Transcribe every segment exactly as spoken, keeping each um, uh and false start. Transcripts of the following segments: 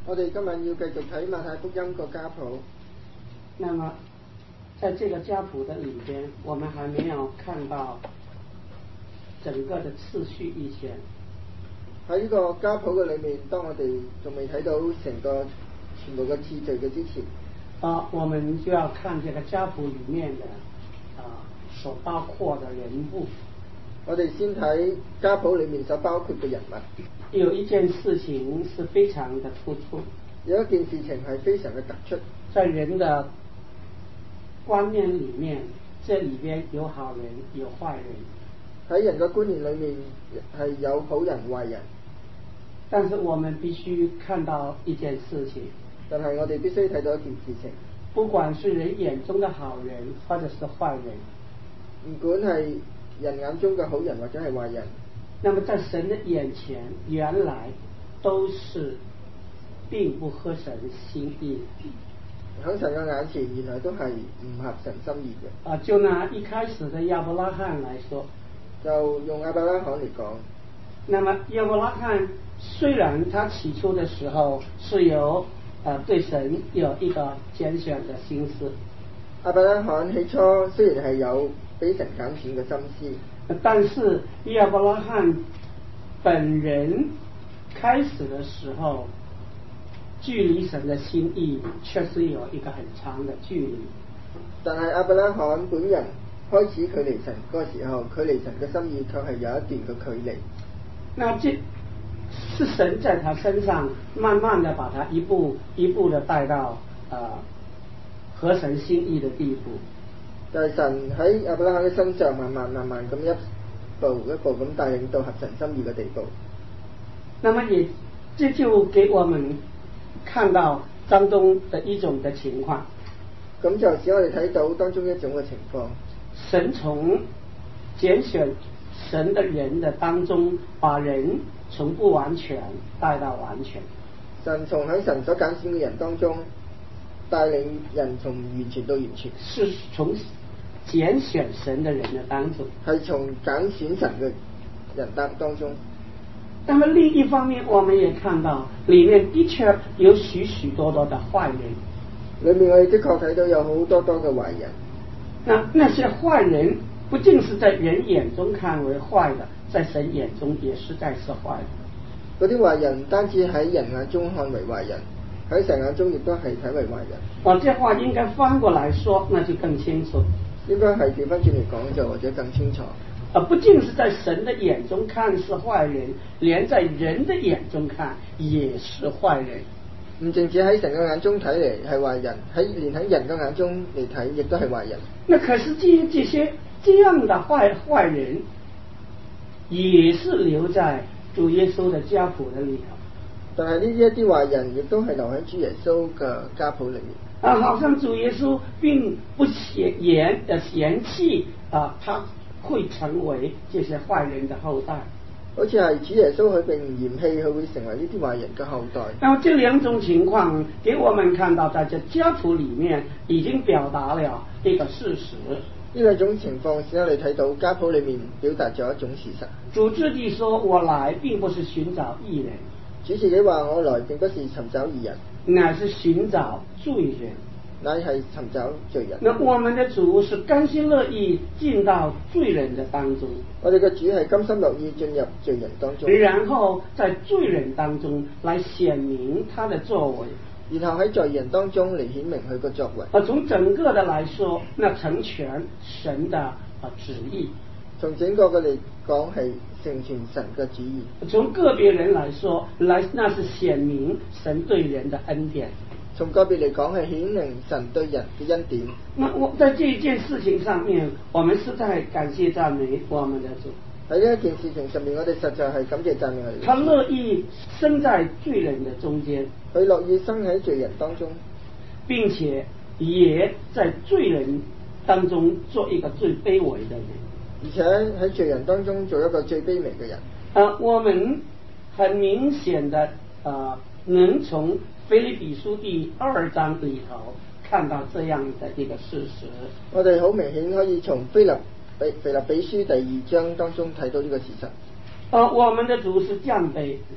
我哋今日要繼續睇馬太福音個家譜。 那麼，在這個家譜的裏邊，我們還沒有看到整個的次序以前。 喺呢個家譜嘅裏面，當我哋仲未睇到成個全部嘅次序嘅之前， 啊，我們就要看這個家譜裏面的啊所包括的人物。 我哋先睇家譜裏面所包括嘅人物。 有一件事情是非常的突出。 有一件事情係非常嘅突出。 在人的觀念裏面，這裏邊有好人有壞人。 喺人嘅觀念裏面係有好人壞人。 但是我們必須看到一件事情。 但係我哋必須睇到一件事情。 不管是人眼中的好人，或者是壞人。 唔管係人眼中嘅好人或者係壞人。 那麼在神的眼前，原來都是並不合神心意。 喺神嘅眼前，原來都係唔合神心意嘅。 啊，就拿一開始的亞伯拉罕來說， 就用亞伯拉罕嚟講。 那麼亞伯拉罕雖然他起初的時候是有呃對神有一個揀選的心思。 亞伯拉罕起初雖然係有俾神揀選嘅心思。 但是亞伯拉罕本人開始的時候，距離神的心意確實有一個很長的距離。 但係亞伯拉罕本人開始距離神嗰個時候，距離神嘅心意卻係有一段嘅距離。 那這是神在他身上慢慢的把他一步一步的帶到呃合神心意的地步。 就係神喺亞伯拉罕嘅身上慢慢慢慢咁一步一步咁帶領到合神心意嘅地步。 那麼也這就給我們看到當中的一種的情況。 咁就使我哋睇到當中一種嘅情況。 神從揀選神的人的當中，把人從不完全帶到完全。 神從喺神所揀選嘅人當中帶領人從完全到完全。 是從揀選神的人的當中， 係從揀選神嘅人當當中。 那麼另一方面，我們也看到裏面的確有許許多多的壞人。 裏面我哋的確睇到有好多多嘅壞人。 那那些壞人不僅是在人眼中看為壞的，在神眼中也實在是壞的。 嗰啲壞人唔單止喺人眼中看為壞人，喺神眼中亦都係睇為壞人。 哦，這話應該翻過來說，那就更清楚。 應該係調翻轉嚟講就或者更清楚。 啊，不僅是在神的眼中看是壞人，連在人的眼中看也是壞人。 唔淨止喺神嘅眼中睇嚟係壞人，喺連喺人嘅眼中嚟睇亦都係壞人。 那可是這這些這樣的壞壞人，也是留在主耶穌的家譜的裏頭。 但係呢一啲壞人亦都係留喺主耶穌嘅家譜裏面。 啊，好像主耶穌並不嫌嫌呃嫌棄啊，他會成為這些壞人的後代。 好似係主耶穌佢並唔嫌棄佢會成為呢啲壞人嘅後代。 那麼這兩種情況給我們看到，在這家譜裏面已經表達了一個事實。 呢兩種情況使我哋睇到家譜裏面表達咗一種事實。 主自己說：我來並不是尋找義人。 主自己話：我來並不是尋找義人， 乃是尋找罪人。 乃係尋找罪人。 那我們的主是甘心樂意進到罪人的當中。 我哋嘅主係甘心樂意進入罪人當中， 然後在罪人當中來顯明他的作為， 然後喺罪人當中嚟顯明佢嘅作為。 而從整個的來說，那成全神的啊旨意。 從整個嘅嚟講係成全神嘅旨意。 從個別人來說，來那是顯明神對人的恩典。 從個別嚟講係顯明神對人嘅恩典。 那我在這一件事情上面，我們實在感謝讚美我們的主。 喺呢一件事情上面，我哋實在係感謝讚美我哋。 他樂意生在罪人的中間， 佢樂意生喺罪人當中， 並且也在罪人當中做一個最卑微的人。 而且喺罪人當中做一個最卑微嘅人。 啊，我們很明顯的啊，能從腓立比書第二章裏頭看到這樣的一個事實。 我哋好明顯可以從腓立比腓立比書第二章當中睇到呢個事實。 啊，我們的主是降卑，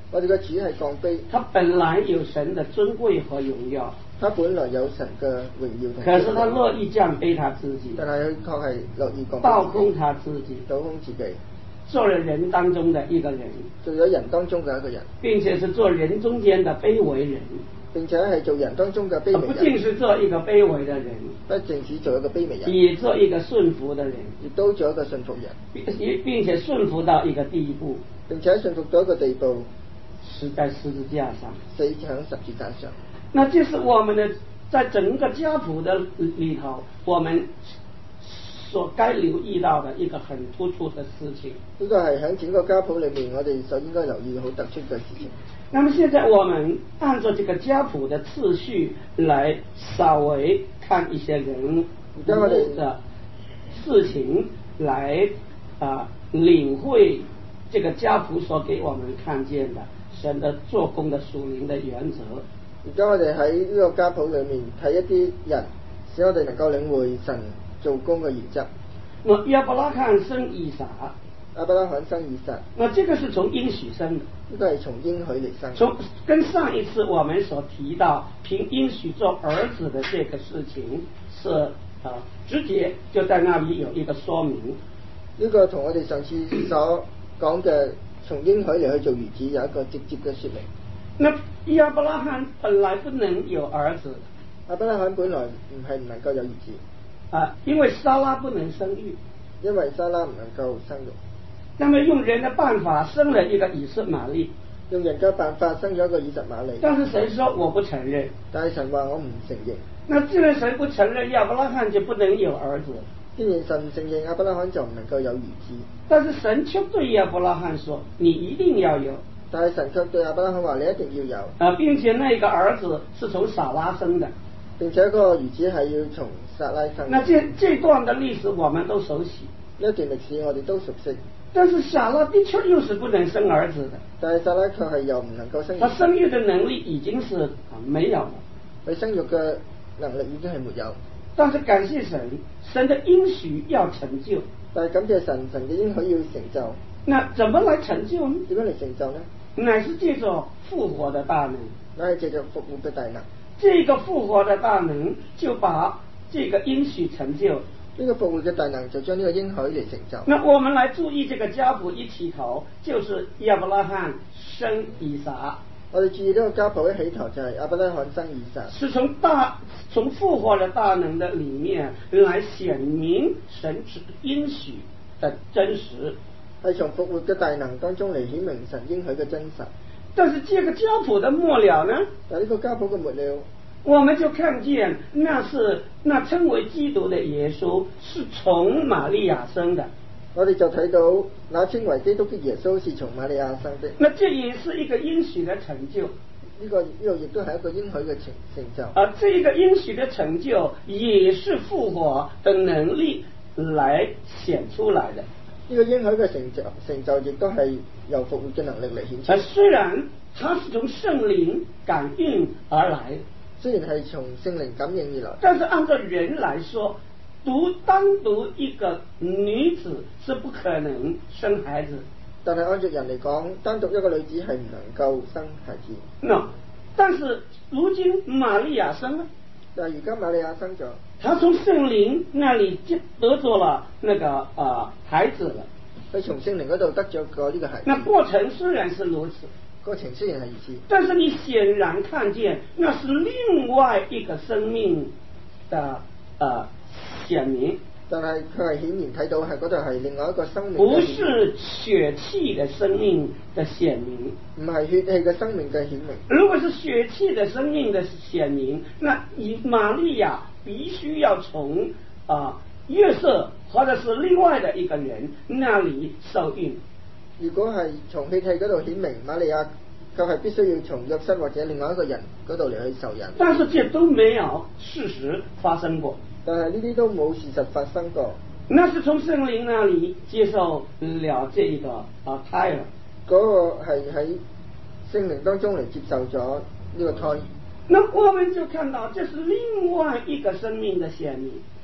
我哋嘅主係降卑， 他本來有神的尊貴和榮耀， 他本來有神嘅榮耀同可是他樂意降卑他自己， 但係佢確係樂意降卑倒空他自己， 倒空自己， 做了人當中的一個人， 做咗人當中嘅一個人， 並且是做人中間的卑微人， 並且係做人當中嘅卑微人， 不僅是做一個卑微的人， 不淨止做一個卑微人， 也做一個順服的人， 亦都做一個順服人， 並並且順服到一個地步， 並且順服到一個地步， 死在十字架上， 死喺十字架上。 那這是我們的在整個家譜的裏頭，我們所該留意到的一個很突出的事情。 呢個係喺整個家譜裏面，我哋所應該留意好突出嘅事情。 那麼現在我們按照這個家譜的次序來稍微看一些人物的事情，來啊、呃、領會這個家譜所給我們看見的神的做工的屬靈的原則。 而家我哋喺呢個家譜裏面睇一啲人，使我哋能夠領會神做工嘅原則。 那亞伯拉罕生以撒， 亞伯拉罕生以撒， 那這個是從應許生的， 呢個係從應許嚟生。 從跟上一次我們所提到憑應許做兒子的這個事情是啊、呃，直接就在那裡有一個說明。 呢個同我哋上次所講嘅從應許嚟去做兒子有一個直接嘅說明。 那亞伯拉罕本來不能有兒子， 亞伯拉罕本來唔係唔能夠有兒子， 啊，因為撒拉不能生育， 因為撒拉唔能夠生育。 那麼用人的辦法生了一個以實瑪利， 用人嘅辦法生咗一個以實瑪利， 但是神說我不承認， 但係神話我唔承認。 那既然神不承認，亞伯拉罕就不能有兒子。 既然神唔承認，亞伯拉罕就唔能夠有兒子。 但是神卻對亞伯拉罕說：你一定要有。 但係神卻對亞伯拉罕話：你一定要有。 啊，並且那個兒子是從撒拉生的。 並且嗰個兒子係要從撒拉生。 那這這段的歷史我們都熟悉。 呢一段歷史我哋都熟悉。 但是撒拉的確又是不能生兒子的。 但係撒拉卻係又唔能夠生育。 他生育的能力已經是啊沒有了。 佢生育嘅能力已經係沒有。 但是感謝神，神的應許要成就。 但係感謝神，神嘅應許要成就。 那怎麼來成就呢？ 點樣嚟成就呢？ 乃是借着復活的大能。 乃係借着復活嘅大能。 這個復活的大能就把這個應許成就。 呢個復活嘅大能就將呢個應許嚟成就。 那我們來注意這個家譜一起頭，就是亞伯拉罕生以撒。 我哋注意呢個家譜一起頭就係亞伯拉罕生以撒。 是從大從復活的大能的裏面來顯明神應許的真實。 係從復活嘅大能當中嚟顯明神應許嘅真實。 但是這個家譜的末了呢？ 但呢個家譜嘅末了， 我們就看見那是那稱為基督的耶穌是從瑪利亞生的。 我哋就睇到那稱為基督的耶穌是從瑪利亞生的。 那這也是一個應許的成就。 呢、這個呢個亦都係一個應許嘅成成就。 而這個應許的成就也是復活的能力來顯出來的。 呢個應許嘅成就成就亦都係由復活嘅能力嚟顯出。 而雖然它是從聖靈感應而來， 雖然係從聖靈感應而來， 但是按照人來說，獨單獨一個女子是不可能生孩子。 但係按照人嚟講，單獨一個女子係唔能夠生孩子。 No，但是如今瑪利亞生了。 但係而家瑪利亞生咗， 她從聖靈那裡得咗了那個啊、呃、孩子了。 佢從聖靈嗰度得咗個呢個孩子。 那過程雖然是如此， 過程雖然係如此， 但是你顯然看見那是另外一個生命的呃顯明。 但係佢係顯然睇到係嗰度係另外一個生命， 不是血氣的生命的顯明， 唔係血氣嘅生命嘅顯明。 如果是血氣的生命的顯明，那以瑪利亞必須要從啊、呃、約瑟或者是另外的一個人那裡受孕。 如果係從血氣嗰度顯明，瑪利亞就係必須要從約瑟或者另外一個人嗰度嚟去受孕。 但是這都沒有事實發生過。 但係呢啲都冇事實發生過。 那是從聖靈那裡接受了這個啊胎兒。 嗰個係喺聖靈當中嚟接受咗呢個胎。 那我們就看到這是另外一個生命的顯明。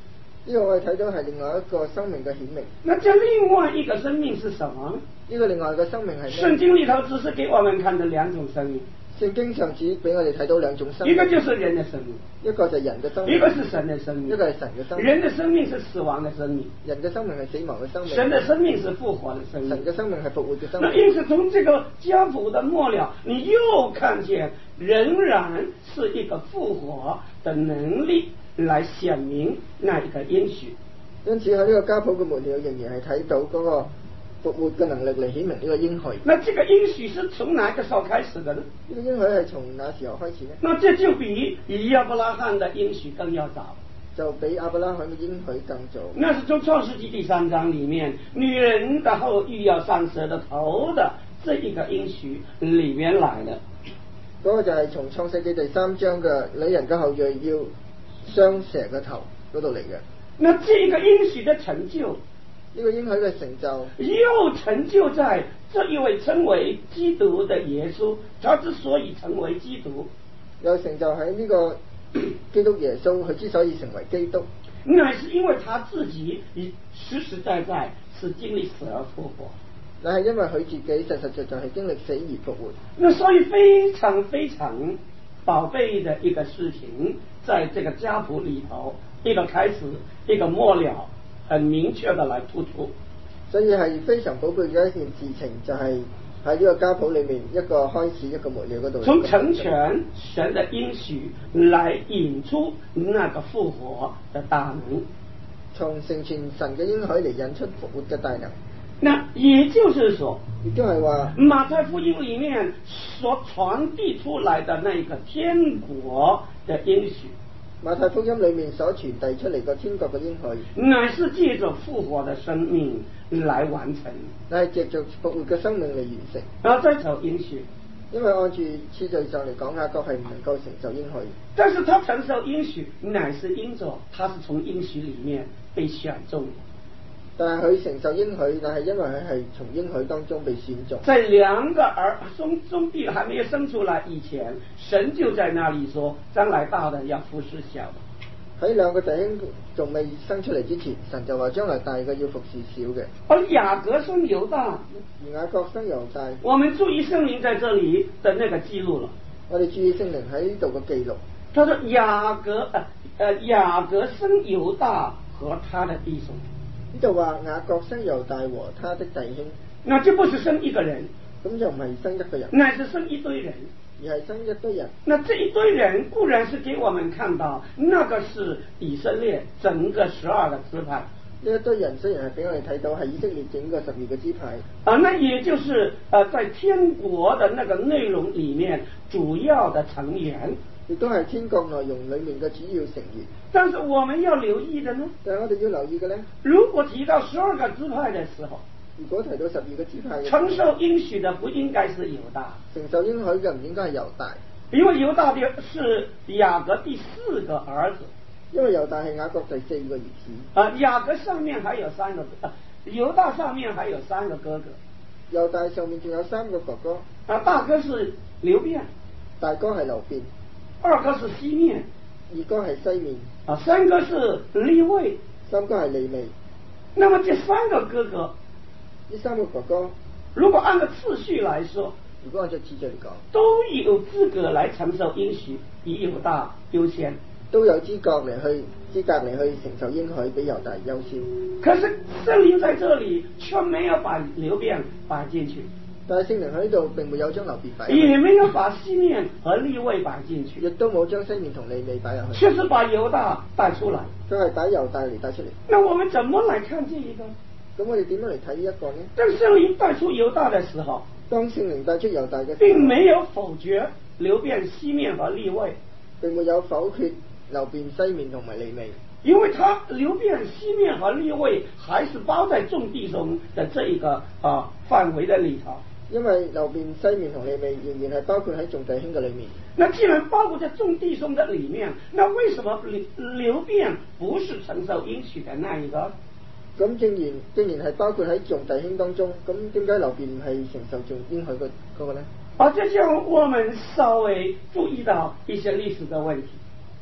呢個我哋睇到係另外一個生命嘅顯明。 那這另外一個生命是什麼？ 呢個另外嘅生命係聖經裏頭只是給我們看的兩種生命。 聖經上只俾我哋睇到兩種生命， 一個就是人的生命， 一個就係人嘅生命， 一個是神的生命， 一個係神嘅生命。 人的生命是死亡的生命， 人嘅生命係死亡嘅生命， 神的生命是復活的生命， 神嘅生命係復活嘅生命。 那因此從這個家譜的末了，你又看見仍然是一個復活的能力來顯明那一個應許。 因此喺呢個家譜嘅末了，仍然係睇到嗰個復活嘅能力嚟顯明呢個應許。 那這個應許是從哪個時候開始的呢？ 呢個應許係從哪時候開始呢？ 那這就比亞伯拉罕的應許更要早， 就比亞伯拉罕嘅應許更早。 那是從創世紀第三章裏面，女人的後裔要上蛇的頭的這一個應許裏面來的。 嗰個就係從創世紀第三章嘅女人嘅後裔要傷蛇嘅頭嗰度嚟嘅。 那這個應許的成就， 呢個應許嘅成就又成就在這一位稱為基督的耶穌，他之所以成為基督， 又成就喺呢個基督耶穌，佢之所以成為基督， 乃是因為他自己實實在在是經歷死而復活。 但係因為佢自己實實在在係經歷死而復活。 那所以非常非常寶貝的一個事情，在這個家譜裏頭，一個開始，一個末了，很明確的來突出。 所以係非常寶貝嘅一件事情，就係喺呢個家譜裏面一個開始一個末了嗰度。 從成全神的應許來引出那個復活的大能。 從成全神嘅應許嚟引出復活嘅大能。 那也就是說， 亦都係話馬太福音裏面所傳遞出來的那一個天國的應許， 馬太福音裏面所傳遞出嚟個天國嘅應許， 乃是借着復活的生命來完成， 乃係借着復活嘅生命嚟完成。 然後再受應許， 因為按住次序上嚟講，雅各係唔能夠承受應許， 但是他承受應許，乃是因着他是從應許裏面被選中。 但係佢承受應許，但係因為佢係從應許當中被選中。 在兩個兒兄兄弟還沒有生出來以前，神就在那裡說，將來大的要服侍小的。 喺兩個弟兄仲未生出嚟之前，神就話將來大嘅要服侍小嘅。 而雅各生猶大， 而雅各生猶大。 我們注意聖靈在這裡的那個記錄了。 我哋注意聖靈喺呢度嘅記錄。 他說雅各，呃呃雅各生猶大和他的弟兄。 呢度話雅各生猶大和他的弟兄， 那就不是生一個人， 咁就唔係生一個人， 乃是生一堆人， 而係生一堆人。 那這一堆人固然是給我們看到，那個是以色列整個十二個支派。 呢一堆人雖然係俾我哋睇到係以色列整個十二個支派， 啊，那也就是呃在天國的那個內容裏面主要的成員， 亦都係天國內容裏面嘅主要成員。 但是我們要留意的呢？ 但係我哋要留意嘅呢， 如果提到十二個支派的時候， 如果提到十二個支派嘅， 承受應許的不應該是猶大， 承受應許嘅唔應該係猶大， 因為猶大的是雅各第四個兒子， 因為猶大係雅各第四個兒子。 啊，雅各上面還有三個，啊，猶大上面還有三個哥哥， 猶大上面仲有三個哥哥， 啊，大哥是流便， 大哥係流便， 二哥是西面， 二哥係西面， 啊，三哥是利未， 三哥係利未。 那麼這三個哥哥， 呢三個哥哥， 如果按照次序來說， 如果按照次序嚟講， 都有資格來承受應許，以猶大優先， 都有資格嚟去資格嚟去承受應許，比猶大優先。 可是聖靈在這裡卻沒有把流便擺進去， 但係聖靈喺呢度並沒有將流便擺， 也沒有把西面和利未擺進去， 亦都冇將西面同利未擺入去， 卻是把猶大帶出來。 佢係帶猶大嚟帶出嚟。 那我們怎麼來看這一個？ 咁我哋點樣嚟睇呢一個呢？ 當聖靈帶出猶大的時候， 當聖靈帶出猶大嘅時候， 並沒有否決流便、西面和利未， 並沒有否決流便、西面同埋利未， 因為他流便、西面和利未還是包在眾弟兄的這一個啊範圍的裡頭。 因為流便、西面同利未仍然係包括喺眾弟兄嘅裡面。 那既然包括在眾弟兄的裡面，那為什麼流流便不是承受應許的那一個？ 咁正然正然係包括喺眾弟兄當中，咁點解流便唔係承受眾應許嘅嗰個呢？ 啊，這就我們稍微注意到一些歷史的問題。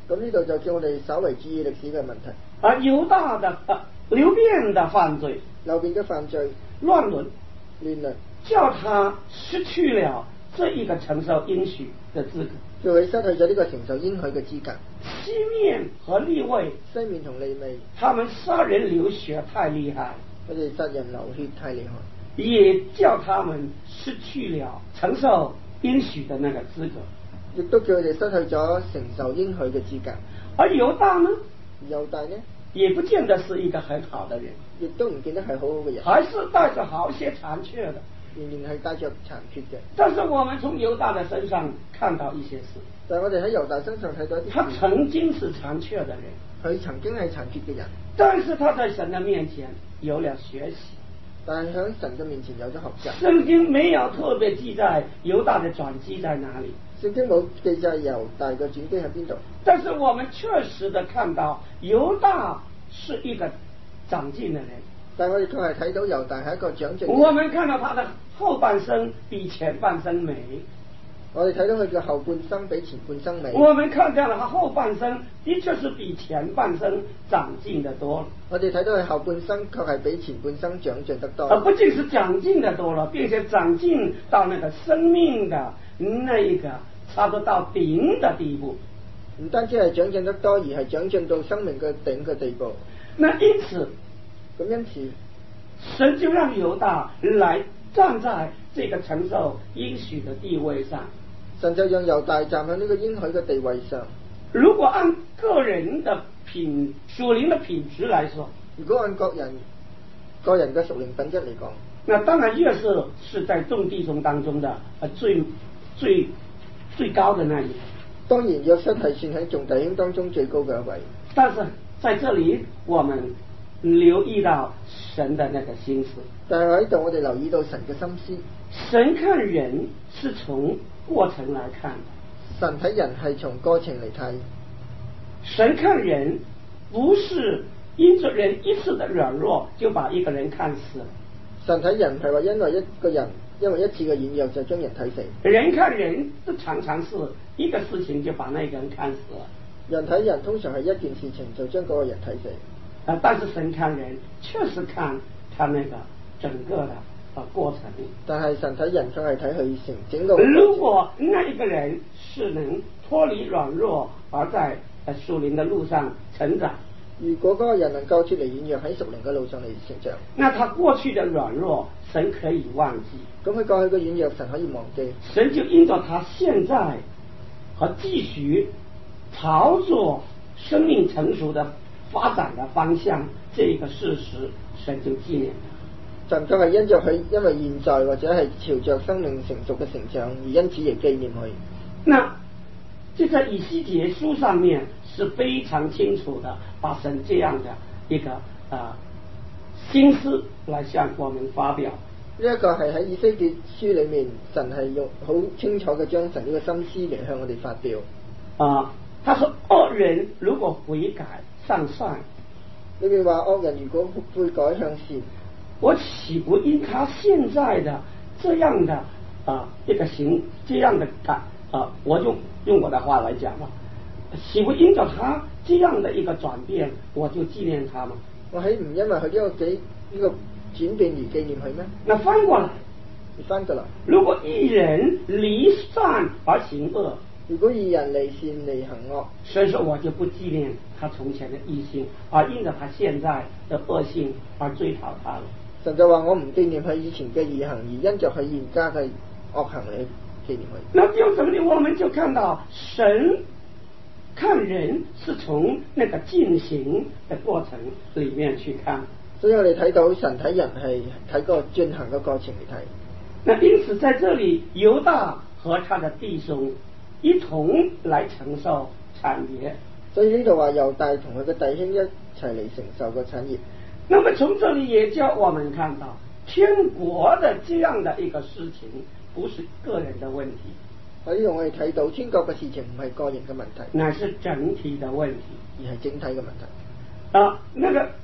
咁呢度就叫我哋稍為注意歷史嘅問題。 而猶大的、呃、流便的犯罪， 流便嘅犯罪、 亂倫、 亂倫， 叫他失去了這一個承受應許的資格， 叫佢失去咗呢個承受應許嘅資格。 西面和利未， 西面同利未， 他們殺人流血太厲害， 佢哋殺人流血太厲害， 也叫他們失去了承受應許的那個資格， 亦都叫佢哋失去咗承受應許嘅資格。 而猶大呢？ 猶大呢？ 也不見得是一個很好的人， 亦都唔見得係好好嘅人， 還是帶着好些殘缺的， 仍然係帶着殘缺嘅。 但是我們從猶大的身上看到一些事， 但係我哋喺猶大身上睇到一啲事， 他曾經是殘缺的人， 佢曾經係殘缺嘅人， 但是他在神的面前有了學習， 但係喺神嘅面前有咗學習。 聖經沒有特別記載猶大的轉機在哪裡， 聖經冇記載猶大嘅轉機喺邊度， 但是我們確實的看到猶大是一個長進的人， 但我哋確係睇到猶大係一個長進。 我們看到他的後半生比前半生美， 我哋睇到佢嘅後半生比前半生美。 我們看到了他後半生的確是比前半生長進得多。 我哋睇到佢後半生確係比前半生長進得多。 而不僅是長進得多了，並且長進到那個生命的那一個差不多到頂的地步。 唔單止係長進得多，而係長進到生命嘅頂嘅地步。 那因此， 咁因此， 神就讓猶大來站在這個承受應許的地位上。 神就讓猶大站喺呢個應許嘅地位上。 如果按個人的品屬靈的品質來說， 如果按個人個人嘅屬靈品質嚟講， 那當然約瑟是在眾弟兄當中的呃最最最高的那一個。 當然約瑟係算喺眾弟兄當中最高嘅一位。 但是在這裡我們留意到神的那個心思。 但係喺度我哋留意到神嘅心思。 神看人是從過程來看的。 神睇人係從過程嚟睇。 神看人不是因着人一次的軟弱就把一個人看死了。 神睇人係話因為一個人因為一次嘅軟弱就將人睇死。 人看人都常常是一個事情就把那個人看死了。 人睇人通常係一件事情就將嗰個人睇死。 啊，但是神看人確實看他那個整個的啊過程。 但係神睇人卻係睇佢成整個。 如果那一個人是能脫離軟弱而在屬靈的路上成長， 如果嗰個人能夠脫離軟弱喺屬靈嘅路上嚟成長， 那他過去的軟弱神可以忘記。 咁佢過去嘅軟弱神可以忘記。 神就因着他現在和繼續朝着生命成熟的發展的方向這個事實，神就紀念他。 神就係因着佢因為現在或者係朝着生命成熟嘅成長而因此而紀念佢。 那就在以西結書上面是非常清楚的，把神這樣的一個啊、呃、心思來向我們發表。 呢一個係喺以西結書裏面，神係用好清楚嘅將神呢個心思嚟向我哋發表。 啊，他說惡人如果悔改向善， 呢句話惡人如果悔改向善， 我豈不因他現在的這樣的啊一個行這樣的改啊，我用用我的話來講嘛，豈不因着他這樣的一個轉變，我就紀念他嗎？ 我豈唔因為佢呢個幾呢個轉變而紀念佢咩？ 那翻過來， 翻過來， 如果一人離善而行惡， 如果義人離善離行惡， 所以說我就不紀念他從前的義性，而因着他現在的惡性而追討他了。 神就話我唔紀念佢以前嘅義行，而因着佢現家嘅惡行嚟紀念佢。 那用什麼呢？我們就看到神看人是從那個進行的過程裏面去看。 所以我哋睇到神睇人係睇個進行嘅過程嚟睇。 那因此在這裏猶大和他的弟兄一同來承受產業。 所以呢度話猶大同佢嘅弟兄一齊嚟承受個產業。 那麼從這裏也叫我們看到天國的這樣的一個事情不是個人的問題。 喺呢度我哋睇到天國嘅事情唔係個人嘅問題， 乃是整體的問題， 而係整體嘅問題。 啊，那個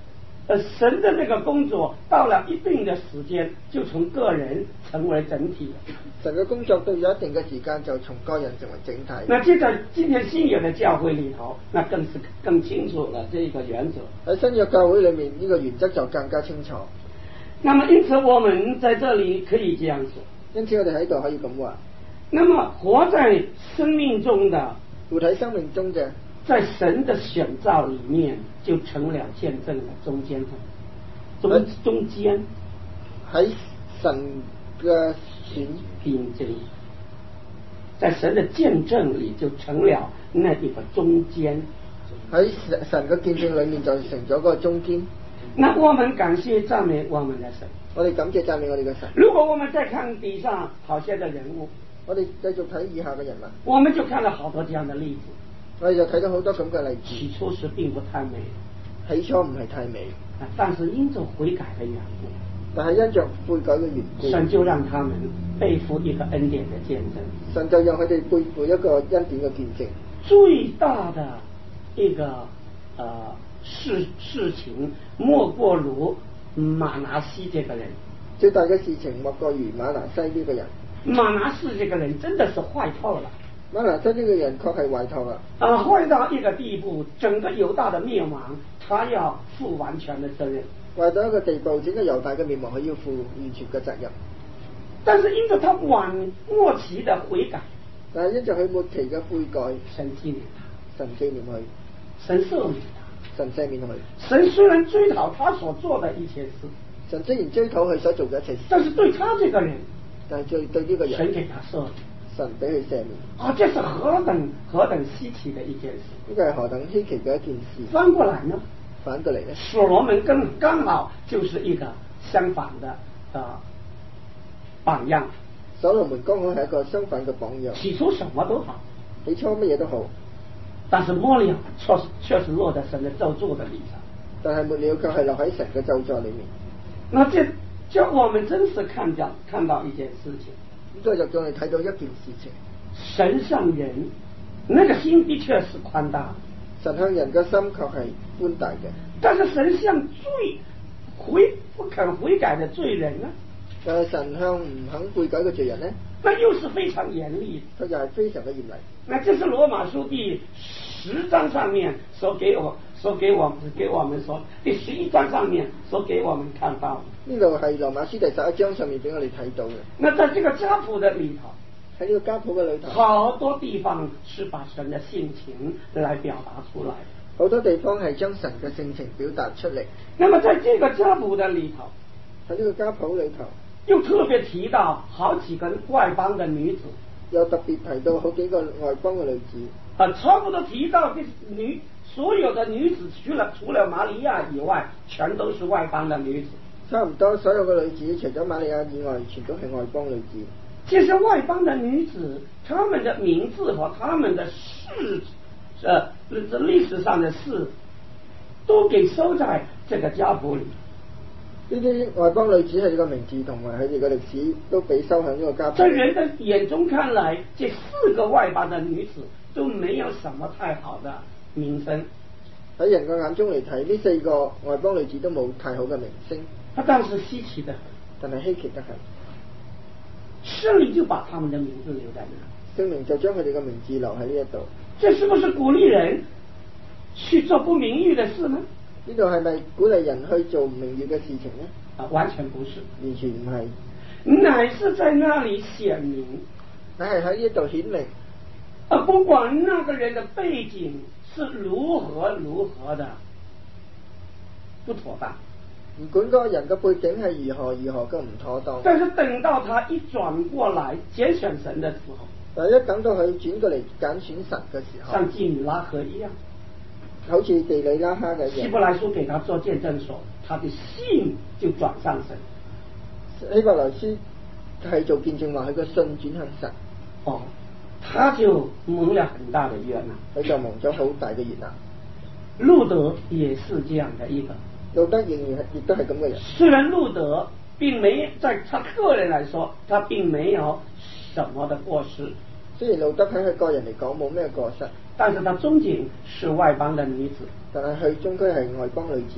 呃，神的那个工作到了一定的时间，就从个人成为整体了。 神嘅工作到咗一定嘅時間，就從個人成為整體。 那這在今天新約的教會裏頭，那更是更清楚了這個原則。 喺新約教會裏面，呢、這個原則就更加清楚。 那麼因此我們在這裏可以這樣說， 因此我哋喺度可以咁話。 那麼活在生命中的， 活喺生命中嘅， 在神的選召裏面就成了見證的中間中中間喺神嘅選見證，在神的見證裏就成了那一個中間。 喺神嘅見證裏面就成咗個中間。 那我們感謝讚美我們的神。 我哋感謝讚美我哋嘅神。 如果我們再看底下好些的人物， 我哋繼續睇以下嘅人物， 我們就看了好多這樣的例子。 我哋就睇到好多咁嘅例子。 起初是並不太美， 起初唔係太美， 但是因着悔改的緣故， 但係因着悔改嘅緣故， 神就讓他們背負一個恩典的見證。 神就讓佢哋背負一個恩典嘅見證。 最大的一個呃事事情，莫過如馬拿西這個人。 最大嘅事情莫過如馬拿西呢個人。 馬拿西這個人真的是壞透了。 馬拿西呢個人確係壞透啦。 啊，壞到一個地步，整個猶大的滅亡，他要負完全的責任。 壞到一個地步，整個猶大嘅滅亡，佢要負完全嘅責任。 但是因着他晚末期的悔改， 但係因着佢末期嘅悔改， 神紀念他， 神紀念佢， 神赦免他， 神赦免佢。 神雖然追討他所做的一切事， 神雖然追討佢所做嘅一切事， 但是對他這個人， 但係對對呢個人， 神給他赦免， 神俾佢赦免。 啊，這是何等何等稀奇的一件事！ 呢個係何等稀奇嘅一件事。 翻過來呢？ 反過嚟呢？ 所羅門跟剛好就是一個相反的呃榜樣。 所羅門剛好係一個相反嘅榜樣。 起初什麼都好， 起初乜嘢都好， 但是末了確實確實落在神的咒詛的裏上。 但係末了卻係落喺神嘅咒詛裏面。 那這叫我們真是看到看到一件事情。 呢個就叫我哋睇到一件事情。 神向人，那個心的確是寬大。 神向人嘅心確係寬大嘅。 但是神向罪悔不肯悔改的罪人呢？ 但係神向唔肯悔改嘅罪人呢？ 那又是非常嚴厲。 佢又係非常嘅嚴厲。 那這是羅馬書第十章上面所給我所給我給我們說，第十一章上面所給我們看到的。 呢度係羅馬書第十一章上面俾我哋睇到嘅。 那在這個家譜的裏頭， 喺呢個家譜嘅裏頭， 好多地方是把神的性情來表達出來。 好多地方係將神嘅性情表達出嚟。 那麼在這個家譜的裏頭， 喺呢個家譜裏頭， 又特別提到好幾個外邦的女子， 又特別提到好幾個外邦嘅女子。 啊，差不多提到的女所有的女子，除了除了瑪利亞以外，全都是外邦的女子。 差唔多所有嘅女子，除咗瑪利亞以外，全都係外邦女子。 這些外邦的女子，她們的名字和她們的事，呃，這歷史上的事，都給收在這個家譜裏。 呢啲外邦女子係呢個名字同埋佢哋嘅歷史都俾收喺呢個家譜。 在人的眼中看來，這四個外邦的女子都沒有什麼太好的名聲。 喺人嘅眼中嚟睇，呢四個外邦女子都冇太好嘅名聲。 啊，但是稀奇的很， 但係稀奇得很。 聖靈就把他們的名字留在那， 聖靈就將佢哋嘅名字留喺呢一度。 這是不是鼓勵人去做不名譽的事呢？ 呢度係咪鼓勵人去做唔名譽嘅事情呢？ 啊，完全不是， 完全唔係， 乃是在那裡顯明， 乃係喺呢度顯明。 啊，不管那個人的背景是如何如何的不妥當， 唔管嗰個人嘅背景係如何如何嘅唔妥當， 但是等到他一轉過來揀選神的時候， 但係一等到佢轉過嚟揀選神嘅時候， 像妓女拉合一樣， 好似妓女拉哈嘅一樣。 希伯來書給他做見證說，他的信就轉向神。 希伯來書係做見證話佢個信轉向神。 哦，他就蒙了很大的悅納， 佢就蒙咗好大嘅悅納。 路德也是這樣的一個， 路德仍然亦都係咁嘅人。 雖然路德並沒在他個人來說，他並沒有什麼的過失。 雖然路德喺佢個人嚟講冇咩過失， 但是他終究是外邦的女子。 但係佢終歸係外邦女子。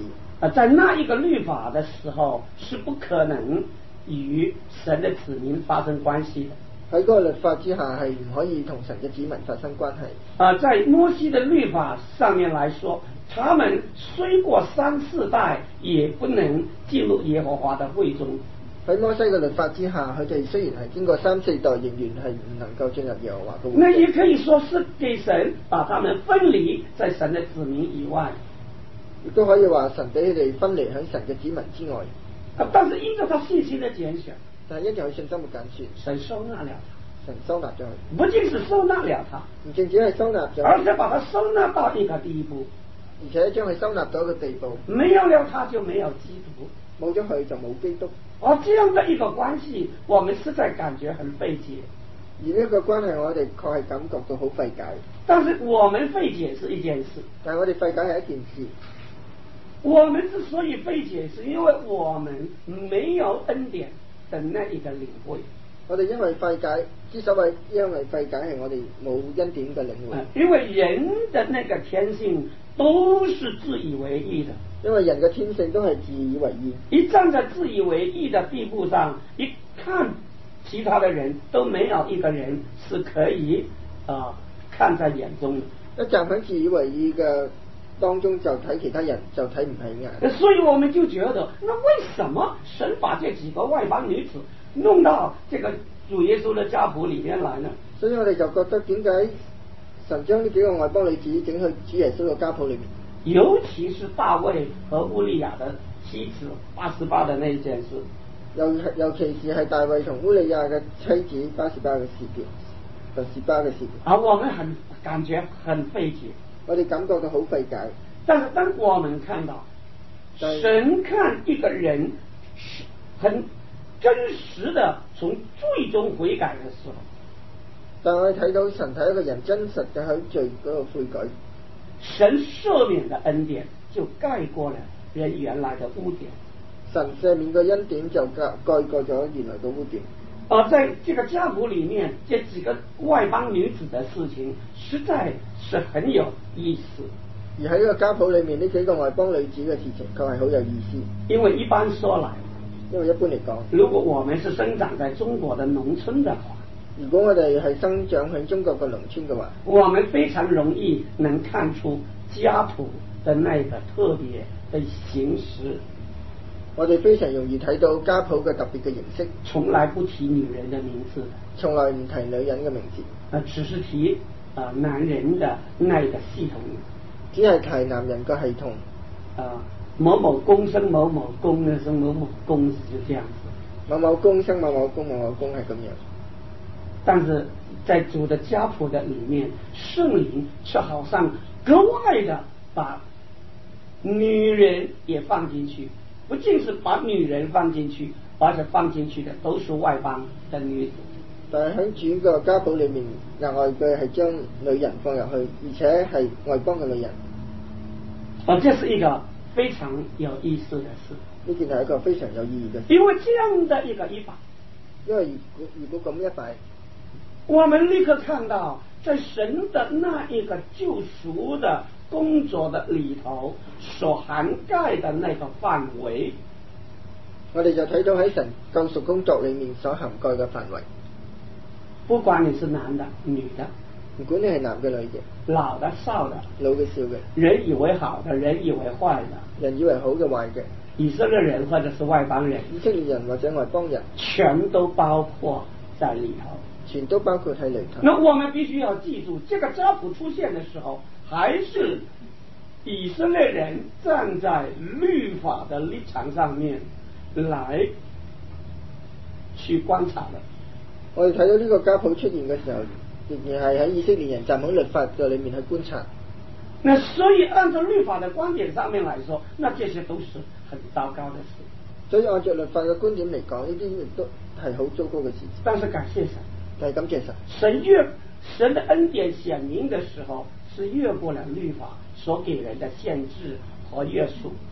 啊，在那一个律法的时候是不可能與神的子民發生關係的。 喺嗰個律法之下係唔可以同神嘅子民發生關係。 啊，在摩西的律法上面來說，他們雖過三四代，也不能進入耶和華的會中。 喺摩西嘅律法之下，佢哋雖然係經過三四代，仍然係唔能夠進入耶和華嘅會中。 那也可以說是給神把他們分離在神的子民以外。 亦都可以話神俾佢哋分離喺神嘅子民之外。 啊，但是因着他信心的揀選， 但係因着佢信心嘅揀選， 神收納了他， 神收納咗佢。 不僅是收納了他， 唔淨止係收納咗， 而且把他收納到一個地步， 而且將佢收納到一個地步， 沒有了他就沒有基督， 冇咗佢就冇基督。 而這樣的一個關係，我們實在感覺很費解。 而呢個關係，我哋確係感覺到好費解。 但是我們費解是一件事， 但係我哋費解係一件事。 我們之所以費解，是因為我們沒有恩典的那一個領會。 我哋因為費解，之所以因為費解係我哋冇恩典嘅領會。 因為人的那個天性都是自以為義的。 因為人嘅天性都係自以為義。 一站在自以為義的地步上，一看其他的人都沒有一個人是可以啊、呃、看在眼中的。 一站喺自以為義嘅當中就睇其他人就睇唔起眼。 所以我們就覺得，那為什麼神把這幾個外邦女子弄到這個主耶穌的家譜裏面來呢？ 所以我哋就覺得點解神將呢幾個外邦女子整去主耶穌嘅家譜裏面？ 尤其是大衛和烏利亞的妻子八十八的那一件事。 尤尤其是係大衛同烏利亞嘅妻子八十八嘅事件，八十八嘅事件。 啊，我們很感覺很費解。 我哋感覺到好費解。 但是當我們看到神看一個人很真實的從罪中悔改的時候， 但我哋睇到神睇一個人真實嘅喺罪嗰個悔改， 神赦免的恩典就蓋過了人原來的污點。 神赦免嘅恩典就蓋蓋過咗原來嘅污點。 而在這個家譜裏面，這幾個外邦女子的事情實在是很有意思。 而喺個家譜裏面，呢幾個外邦女子嘅事情確係好有意思。 因為一般說來， 因為一般嚟講， 如果我們是生長在中國的農村的話， 如果我哋係生長喺中國嘅農村嘅話， 我們非常容易能看出家譜的那個特別的形式。 我哋非常容易睇到家譜嘅特別嘅形式， 從來不提女人的名字， 從來唔提女人嘅名字， 啊，只是提啊男人的那個系統， 只係提男人嘅系統。 啊，某某公生某某公呢，生某某公就這樣子。 某某公生某某公，某某公係咁樣。但是在主的家譜的裏面，聖靈卻好像格外的把女人也放進去。不僅是把女人放進去，而且放進去的都是外邦的女子。 但係喺主個家譜裏面，額外嘅係將女人放入去，而且係外邦嘅女人。 啊，這是一個非常有意思的事。 呢件係一個非常有意義嘅事。 因為這樣的一個一擺， 因為如果如果咁一擺， 我們立刻看到，在神的那一個救贖的工作的裏頭所涵蓋的那個範圍， 我哋就睇到喺神救贖工作裏面所涵蓋嘅範圍。 不管你是男的女的， 唔管你係男嘅女嘅， 老的少的， 老嘅少嘅， 人以為好的，人以為壞的， 人以為好嘅壞嘅， 以色列人或者是外邦人， 以色列人或者外邦人， 全都包括在裏頭。 全都包括喺裏頭。 那我們必須要記住，這個家譜出現的時候，還是以色列人站在律法的立場上面來去觀察的。 我哋睇到呢個家譜出現嘅時候，仍然係喺以色列人站喺律法嘅裏面去觀察。 那所以按照律法的觀點上面來說，那這些都是很糟糕的事。 所以按照律法嘅觀點嚟講，呢啲亦都係好糟糕嘅事情。 但是感謝神， 但係感謝神， 神越神的恩典顯明的時候，是越過了律法所給人的限制和約束。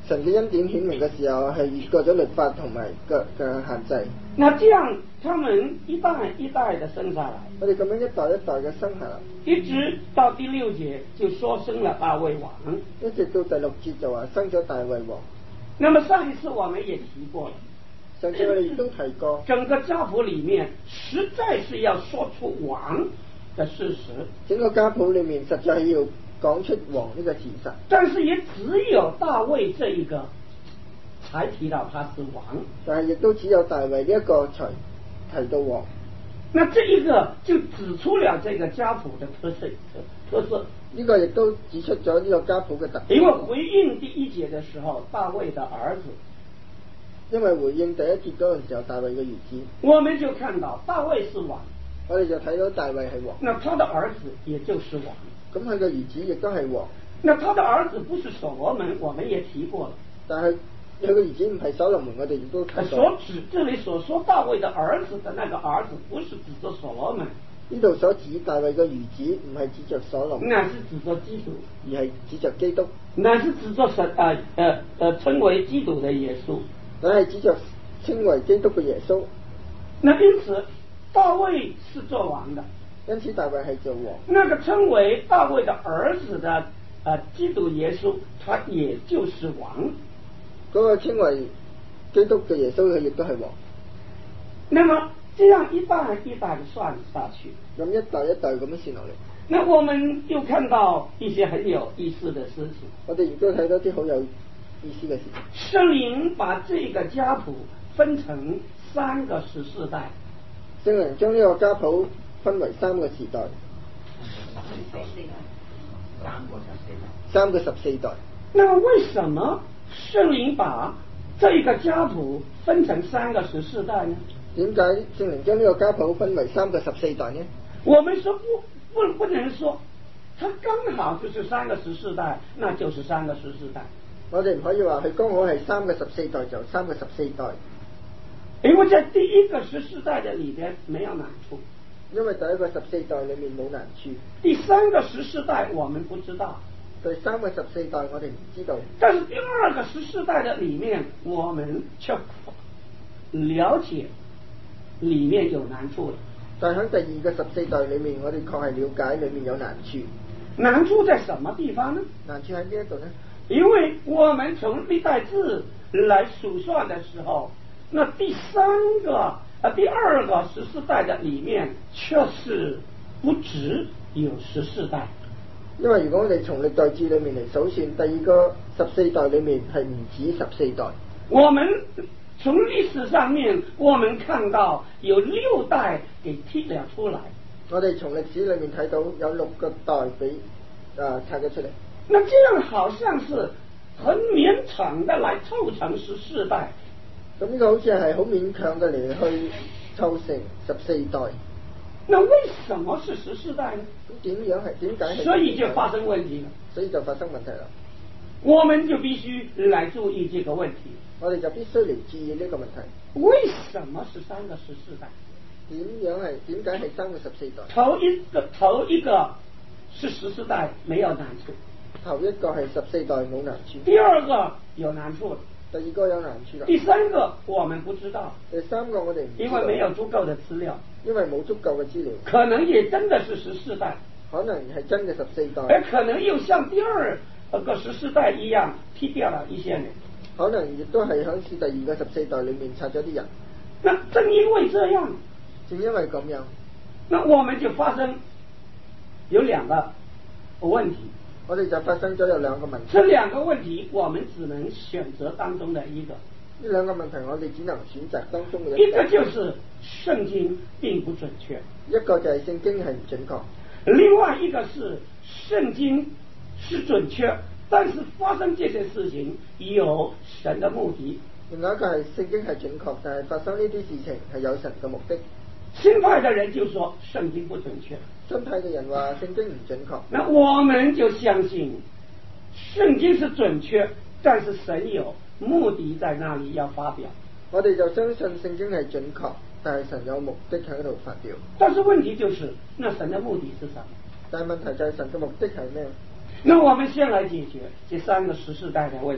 神嘅恩典顯明嘅時候係越過咗律法同埋嘅嘅限制。 那這樣他們一代一代的生下來， 我哋咁樣一代一代嘅生下來， 一直到第六節就說生了大衛王， 一直到第六節就話生咗大衛王。 那麼上一次我們也提過了， 上次我哋亦都提過， 整個家譜裡面實在是要說出王的事實， 整個家譜裡面實在係要講出王呢個事實， 但是也只有大衛這一個才提到他是王， 但係亦都只有大衛呢一個才提到王。 那這一個就指出了這個家譜的特色特色。 呢個亦都指出咗呢個家譜嘅特色。 因為回應第一節嘅時候，大衛的兒子， 因為回應第一節嗰陣時候，大衛嘅兒子， 我們就看到大衛是王， 我哋就睇到大衛係王。 那他的兒子也就是王， 咁佢嘅兒子亦都係王。 那他的兒子不是所羅門，我們也提過了。 但係佢嘅兒子唔係所羅門，我哋亦都提過。 所指這裡所說大衛的兒子的那個兒子，不是指着所羅門。 呢度所指大衛嘅兒子唔係指着所羅門， 那是指着基督， 而係指着基督。 那是指着神啊呃呃稱為基督的耶穌， 那係指着稱為基督嘅耶穌。 那因此大衛是做王的， 因此大衛係做王。 那個稱為大衛的兒子的啊、呃、基督耶穌，他也就是王。 嗰個稱為基督嘅耶穌，佢亦都係王。 那麼這樣一代一代的算下去， 咁一代一代咁樣算落嚟， 那我們又看到一些很有意思的事情。 我哋亦都睇到啲好有意思嘅事情。 聖靈把這個家譜分成三個十四代， 聖靈將呢個家譜分為三個時代，三個十四代。 那麼為什麼聖靈把這個家譜分成三個十四代呢？ 點解聖靈將呢個家譜分為三個十四代呢？ 我們說不不不能說，它剛好就是三個十四代，那就是三個十四代。 我哋唔可以話佢剛好係三個十四代就三個十四代， 因為在第一個十四代的裏邊沒有難處， 因為第一個十四代裏面冇難處。 第三個十四代我們不知道， 第三個十四代我哋唔知道， 但是第二個十四代的裏面我們卻了解裏面有難處了。 但喺第二個十四代裏面，我哋確係了解裏面有難處。 難處在什麼地方呢？ 難處喺邊一度呢？ 因為我們從歷代志來數算的時候，那第三個啊第二個十四代的裏面確實不止有十四代。 因為如果我哋從歷代志裏面嚟數算，第二個十四代裏面係唔止十四代。 我們從歷史上面，我們看到有六代給剔了出來。 我哋從歷史裏面睇到有六個代俾啊拆咗出嚟。 那這樣好像是很勉強的來湊成十四代。 咁呢個好似係好勉強嘅嚟去湊成十四代。 那為什麼是十四代呢？ 咁點樣係點解係？ 所以就發生問題了。 所以就發生問題啦。 我們就必須來注意這個問題。 我哋就必須嚟注意呢個問題。 為什麼是三個十四代？ 點樣係點解係三個十四代？ 頭一個頭一個是十四代，沒有難處。 頭一個係十四代冇難處。 第二個有難處。 第二個有難處啦。 第三個我們不知道。 第三個我哋唔知道， 因為沒有足夠的資料。 因為冇足夠嘅資料。 可能也真的是十四代。 可能係真嘅十四代。 而可能又像第二個十四代一樣，踢掉了一些人。可能亦都係響似第二個十四代裏面拆咗啲人。 那正因為這樣， 正因為咁樣， 那我們就發生有兩個問題。 我哋就發生咗有兩個問題。 這兩個問題，我們只能選擇當中的一個。 呢兩個問題，我哋只能選擇當中嘅一個。 一個就是聖經並不準確， 一個就係聖經係唔準確。 另外一個是聖經是準確，但是發生這些事情有神的目的。 另外一個係聖經係準確，但係發生呢啲事情係有神嘅目的。 新派的人就說聖經不準確， 新派嘅人話聖經唔準確。 那我們就相信聖經是準確，但是神有目的在那裡要發表。 我哋就相信聖經係準確，但係神有目的喺度發表。 但是問題就是，那神的目的是什麼？ 但係問題就係神嘅目的係咩？ 那我們先來解決這三個十四代的問題。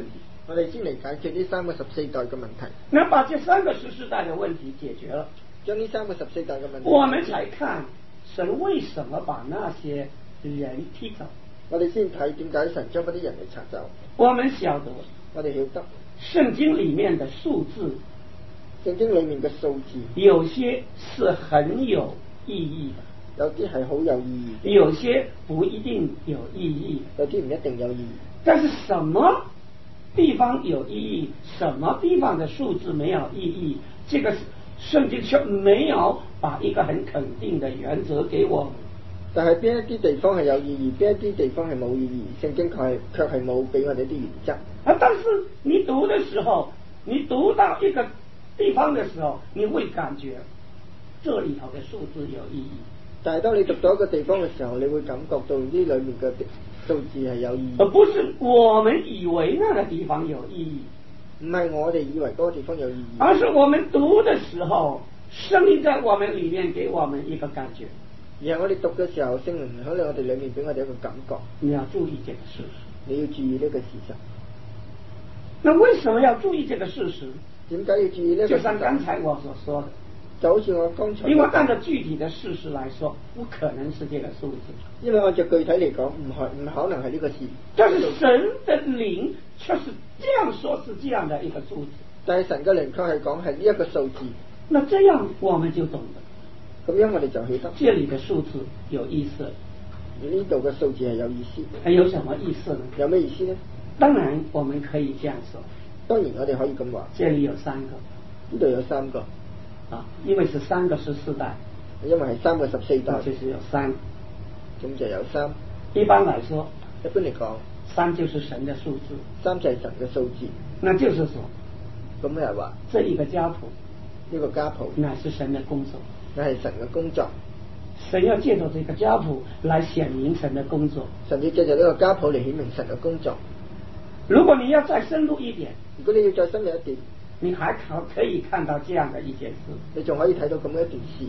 我哋先嚟解決呢三個十四代嘅問題。 那把這三個十四代嘅問題解決了， 將呢三個十四代嘅問題， 我們才看神為什麼把那些人踢走。 我哋先睇點解神將嗰啲人嚟拆走。 我們曉得， 我哋曉得聖經裏面的數字， 聖經裏面嘅數字， 有些是很有意義的， 有啲係好有意義， 有些不一定有意義， 有啲唔一定有意義。 但是什麼地方有意義，什麼地方的數字沒有意義，這個聖經卻沒有把一個很肯定的原則給我們。 但係邊一啲地方係有意義，邊一啲地方係冇意義，聖經卻卻係冇俾我哋啲原則。 啊，但是你讀的時候，你讀到一個地方的時候，你會感覺這裏頭的數字有意義。 但係當你讀到一個地方嘅時候，你會感覺到呢裏面嘅數字係有意義。 而不是我們以為那個地方有意義， 唔係我哋以為嗰個地方有意義， 而是我們讀的時候，聖靈在我們裏面給我們一個感覺。 而係我哋讀嘅時候，聖靈喺我哋裏面俾我哋一個感覺。 你要注意這個事實， 你要注意呢個事實。 那為什麼要注意這個事實？ 點解要注意呢個事實？ 就像剛才我所說的， 就好似我剛才， 因為按照具體的事實來說，不可能是這個數字。 因為按照具體嚟講，唔係唔可能係呢個事。 但是神的靈卻是這樣說，是這樣的一個數字。 但係神嘅靈卻係講係呢一個數字。 那這樣我們就懂了。 咁樣我哋就曉得， 這裏的數字有意思。 呢度嘅數字係有意思。 係有什麼意思呢？ 有咩意思呢？ 當然我們可以這樣說。 當然我哋可以咁話。 這裏有三個。 呢度有三個。 啊，因為是三個十四代。 因為係三個十四代。 就是有三。 咁就有三。 一般來說， 一般嚟講， 三就是神的數字。 三就係神嘅數字。 那就是說， 咁係話， 這一個家譜， 呢個家譜， 乃是神的工作。 那係神嘅工作。 神要借助這個家譜來顯明神的工作。 神要借助呢個家譜嚟顯明神嘅工作。 如果你要再深入一點， 如果你要再深入一點， 你還可可以看到這樣的一件事。 你仲可以睇到咁樣一件事。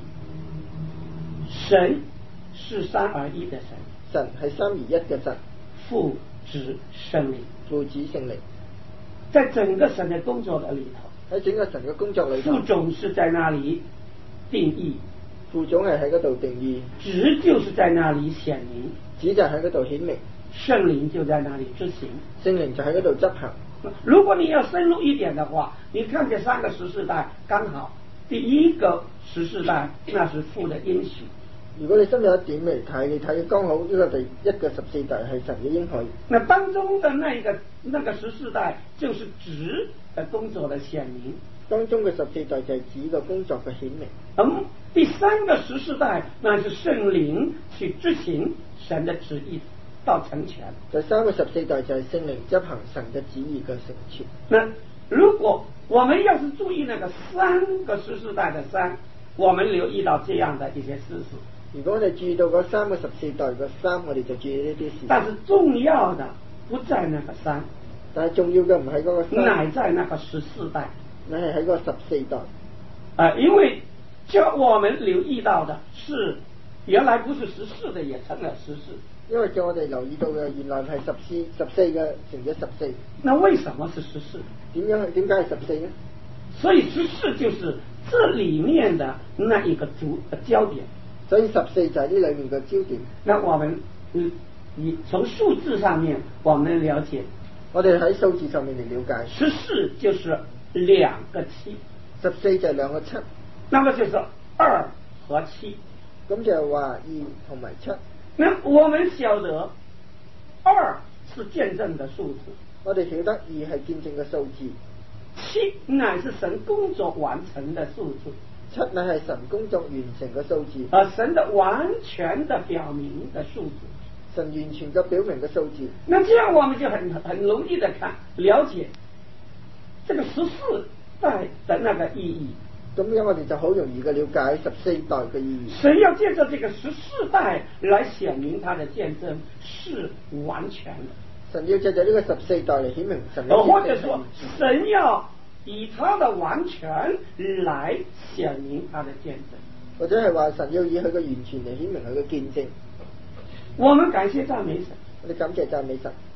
神是三而一的神。 神係三而一嘅神。 父子聖靈。 父子聖靈。 在整個神的工作的裏頭， 喺整個神嘅工作裏頭， 父總是在那裏定義， 父總係喺嗰度定義， 子就是在那裏顯明， 子就喺嗰度顯明， 聖靈就在那裏執行， 聖靈就喺嗰度執行。 如果你要深入一點的話，你看這三個十四代，剛好第一個十四代那是父的應許。 如果你深入一點嚟睇，你睇剛好呢個第一個十四代係神嘅應許。 那當中的那個那個十四代就是子的工作的顯明， 當中嘅十四代就係子嘅工作嘅顯明。 咁第三個十四代那是聖靈去執行神的旨意到成全。 第三個十四代就係聖靈執行神嘅旨意嘅成全。 那如果我們要是注意那個三個十四代的三，我們留意到這樣的一些事實。 如果我哋注意到嗰三個十四代嘅三，我哋就注意呢啲事。 但是重要的不在那個三， 但係重要嘅唔係嗰個三， 乃在那個十四代， 乃係喺嗰個十四代。 啊，因為叫我們留意到的是，原來不是十四的也成了十四。 因為叫我哋留意到嘅，原來係十四十四嘅成咗十四。 那為什麼是十四？ 點樣？點解係十四呢？ 所以十四就是這裏面的那一個主焦點。 所以十四就係呢裏面嘅焦點。 那我們嗯，以從數字上面，我們了解， 我哋喺數字上面嚟了解， 十四就是兩個七， 十四就係兩個七， 那麼就是二和七。 咁就係話二同埋七。 那我們曉得二是見證的數字， 我哋曉得二係見證嘅數字， 七乃是神工作完成的數字。 七乃係神工作完成嘅數字， 而神的完全的表明的數字， 神完全嘅表明嘅數字。 那這樣我們就很很容易的看了解這個十四代的那個意義。 咁樣我哋就好容易嘅了解十四代嘅意義。 神要借着這個十四代來顯明他的見證是完全的。 神要借着呢個十四代嚟顯明神嘅見證。 或者說，神要以他的完全來顯明他的見證， 或者係話神要以佢嘅完全嚟顯明佢嘅見證。 我們感謝讚美神， 我哋感謝讚美神。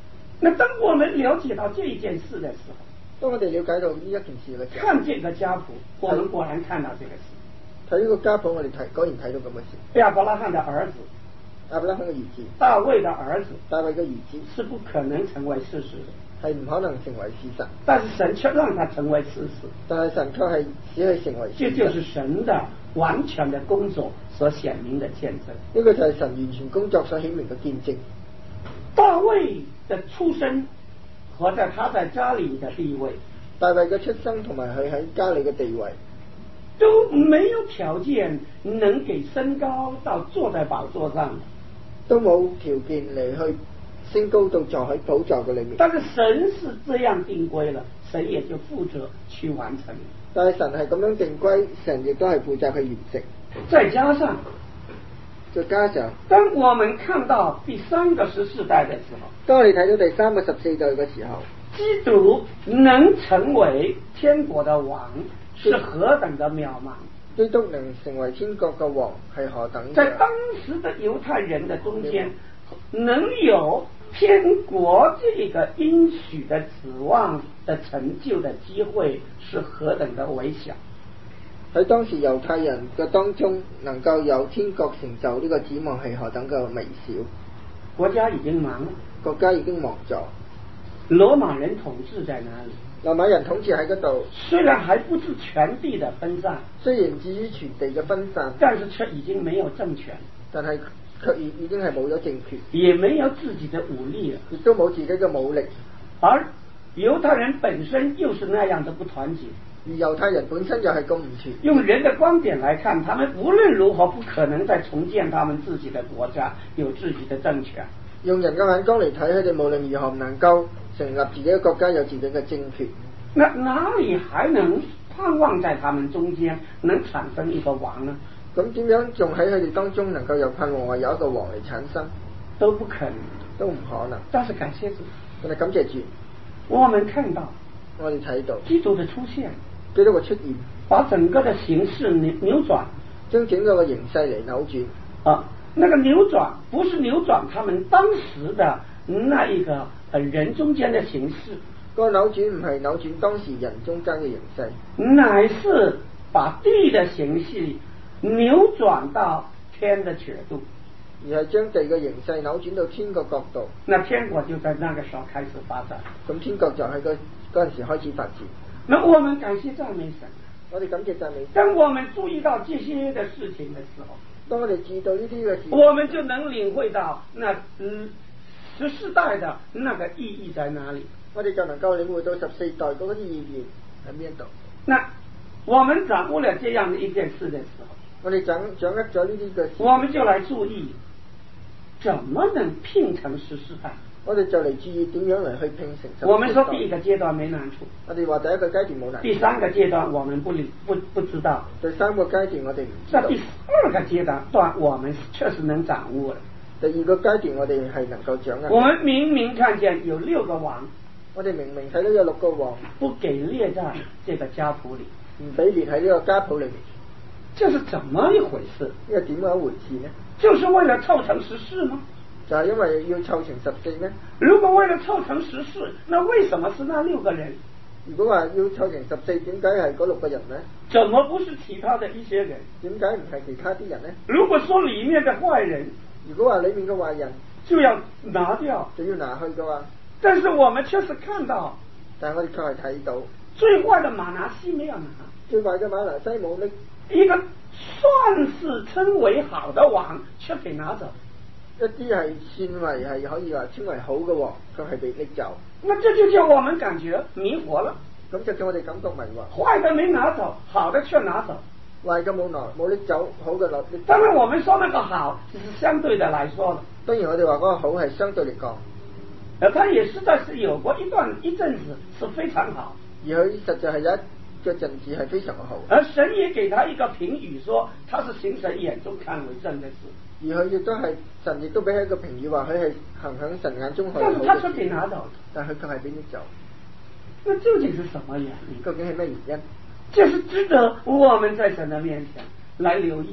那當我們了解到這一件事的時候， 當我哋了解到呢一件事嘅時候， 看這個家譜，我們果然看到這個事。 睇呢個家譜，我哋睇果然睇到咁嘅事。 亞伯拉罕的兒子， 亞伯拉罕嘅兒子， 大衛的兒子， 大衛嘅兒子是不可能成為事實的， 係唔可能成為事實。 但是神卻讓他成為事實。 但係神卻係使佢成為事實。 這就是神的完全的工作所顯明的見證。 呢個就係神完全工作所顯明嘅見證。 大衛的出身和在他在家裏的地位， 大衛嘅出生同埋佢喺家裏嘅地位， 都沒有條件能給升高到坐在寶座上， 都冇條件嚟去升高到坐喺寶座嘅裏面。 但是神是這樣定規了，神也就負責去完成。 但係神係咁樣定規，神亦都係負責去完成。 再加上， 再加上， 當我們看到第三個十四代的時候， 當我哋睇到第三個十四代嘅時候， 基督能成為天國的王，是何等的渺茫！ 基督能成為天國嘅王係何等？ 在當時的猶太人的中間，能有天國這個應許的指望的成就的機會，是何等的微小！ 喺當時猶太人嘅當中，能夠有天國成就呢個指望係何等嘅微小！ 國家已經亡了， 國家已經亡咗。 羅馬人統治在哪裡？ 羅馬人統治喺嗰度， 雖然還不至全地的分散， 雖然至於全地嘅分散， 但是卻已經沒有政權， 但係卻已已經係冇咗政權， 也沒有自己的武力了， 亦都冇自己嘅武力。 而猶太人本身又是那樣的不團結， 而猶太人本身又係咁唔團。 用人的觀點來看，他們無論如何不可能再重建他們自己的國家，有自己的政權。 用人嘅眼光嚟睇，佢哋無論如何唔能夠成立自己嘅國家，有自己嘅政權。 那哪裡還能盼望在他們中間能產生一個王呢？ 咁點樣仲喺佢哋當中能夠有盼望話有一個王嚟產生？ 都不可能， 都唔可能。 但是感謝主， 但係感謝主， 我們看到我哋睇到基督的出現， 基督嘅出現， 把整個的形勢扭扭轉， 將整個嘅形勢嚟扭轉。 啊，那個扭轉不是扭轉他們當時的那一個人中間的形勢， 個扭轉唔係扭轉當時人中間嘅形勢， 乃是把地的形勢扭轉到天的角度， 而係將地嘅形勢扭轉到天嘅角度。 那天國就在那個時候開始發展。 咁天國就喺嗰嗰陣時開始發展。 那我們感謝讚美神， 我哋感謝讚美神。 當我們注意到這些的事情的時候， 當我哋注意到呢啲嘅事， 我們就能領會到那嗯十四代的那個意義在哪裡。 我哋就能夠領會到十四代嗰個意義喺邊度。 那我們掌握了這樣的一件事的時候， 我哋掌掌握咗呢啲嘅事， 我們就來注意怎麼能拼成十四代。 我哋就嚟注意點樣嚟去拼成十四代。 我們說第一個階段沒難處， 我哋話第一個階段冇難處。 第三個階段我們不理不不知道， 第三個階段我哋唔知道。 那第二個階段段我們確實能掌握了。 第二個階段我哋係能夠掌握。 我們明明看見有六個王， 我哋明明睇到有六個王， 不給列在這個家譜裏， 唔俾列喺呢個家譜裏面， 這是怎麼一回事？ 呢個點樣一回事呢？ 就是為了湊成十四嗎？ 就係因為要湊成十四呢？ 如果為了湊成十四，那為什麼是那六個人？ 如果話要湊成十四，點解係嗰六個人呢？ 怎麼不是其他的一些人？ 點解唔係其他啲人呢？ 如果說裏面的壞人， 如果話裏面嘅壞人就要拿掉， 就要拿去嘅話， 但是我們確實看到， 但係我哋確係睇到最壞的馬拿西沒有拿， 最壞嘅馬拿西冇拎， 一個算是稱為好的王卻被拿走， 一啲係算為係可以話稱為好嘅王，卻係被拎走。 那這就叫我們感覺迷惑了。 咁就叫我哋感覺迷惑。 壞的沒拿走，好的卻拿走。 壞嘅冇拿冇拎走，好嘅攞拎。 當然我們說那個好只是相對的來說的。 當然我哋話嗰個好係相對嚟講， 而他也實在是有過一段一陣子是非常好， 而佢實在係有一個陣子係非常好。 而神也給他一個評語，說他是行神眼中看為正的事。 而佢亦都係神亦都俾佢一個評語，話佢係行響神眼中看為好嘅事。 但是他卻被拿走， 但佢卻係俾拎走。 那究竟是什麼原因？ 究竟係咩原因？ 就是值得我們在神的面前來留意。 呢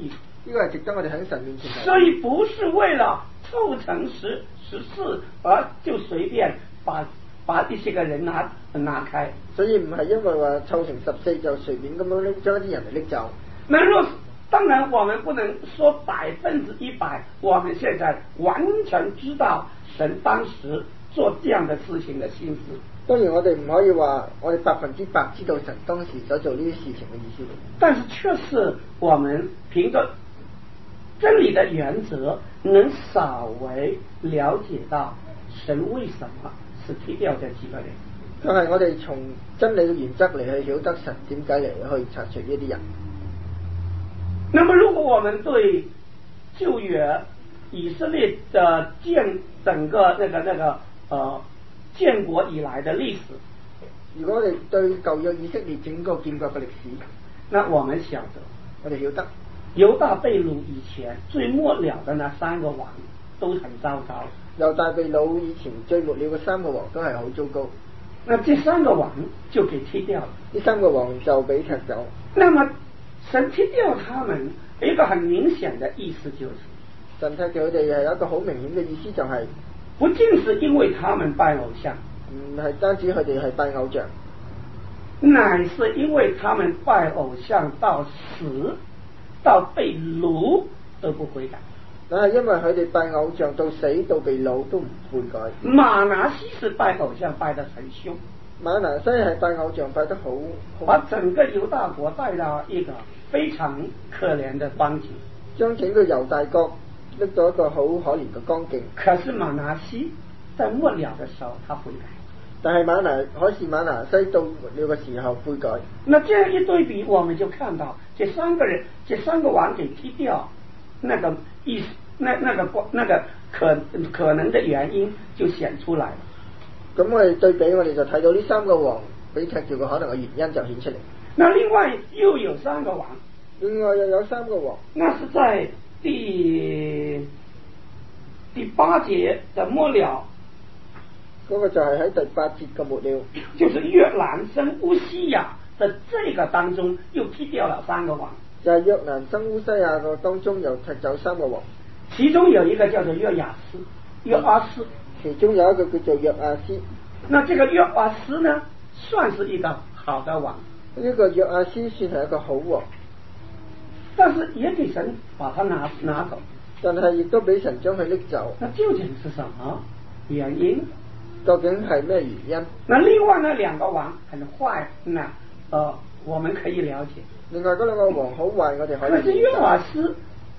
呢個係值得我哋喺神面前。 所以不是為了湊成十十四而就隨便把把一些個人拿拿開。 所以唔係因為話湊成十四就隨便咁樣拎將一啲人嚟拎走。 那若是當然我們不能說百分之一百，我們現在完全知道神當時做這樣的事情的心思。 當然我哋唔可以話我哋百分之百知道神當時所做呢啲事情嘅意思。 但是確實我們憑着真理的原則，能稍微了解到神為什麼是踢掉這幾個人。 就係我哋從真理嘅原則嚟去曉得神點解嚟去拆除呢啲人。 那麼如果我們對舊約以色列的建整個那個那個呃建國以來的歷史， 如果我哋對舊約以色列整個建國嘅歷史， 那我們曉得， 我哋曉得猶大被擄以前最末了的那三個王都很糟糕。 猶大被擄以前最末了嘅三個王都係好糟糕。 那這三個王就給踢掉了， 呢三個王就俾踢走。 那麼神踢掉他們有一個很明顯的意思，就是神踢掉佢哋係有一個好明顯嘅意思，就係、是、 不僅是因為他們拜偶像， 唔係單止佢哋係拜偶像， 乃是因為他們拜偶像到死到被擄都不悔改。 但係因為佢哋拜偶像到死到被擄都唔悔改。 馬拿西是拜偶像拜得很兇， 馬拿西係拜偶像拜得好， 把整個猶大國帶到一個非常可憐的光景， 將整個猶大國拎到一個好可憐嘅光景。 可是馬拿西在末了的時候他悔改， 但係馬拿可是馬拿西到末了嘅時候悔改。 那這樣一對比，我們就看到這三個人這三個王給踢掉，那個意思那那個那個可可能的原因就顯出來了。 咁我哋對比，我哋就睇到呢三個王俾踢掉嘅可能嘅原因就顯出嚟。 那另外又有三個王， 另外又有三個王， 那是在第第八節的末了， 嗰個就係喺第八節嘅末了， 就是約蘭生烏西亞的這個當中又踢掉了三個王， 就係約蘭生烏西亞個當中又踢走三個王， 其中有一個叫做約亞斯約阿斯， 其中有一個叫做約亞斯。 那這個約亞斯呢，算是一個好的王， 呢個約亞斯算係一個好王， 但是也給神把他拿拿走， 但係亦都俾神將佢拎走。 那究竟是什麼原因？ 究竟係咩原因？ 那另外那兩個王很壞，那呃我們可以了解。 另外嗰兩個王好壞，我哋可以。 可是約亞斯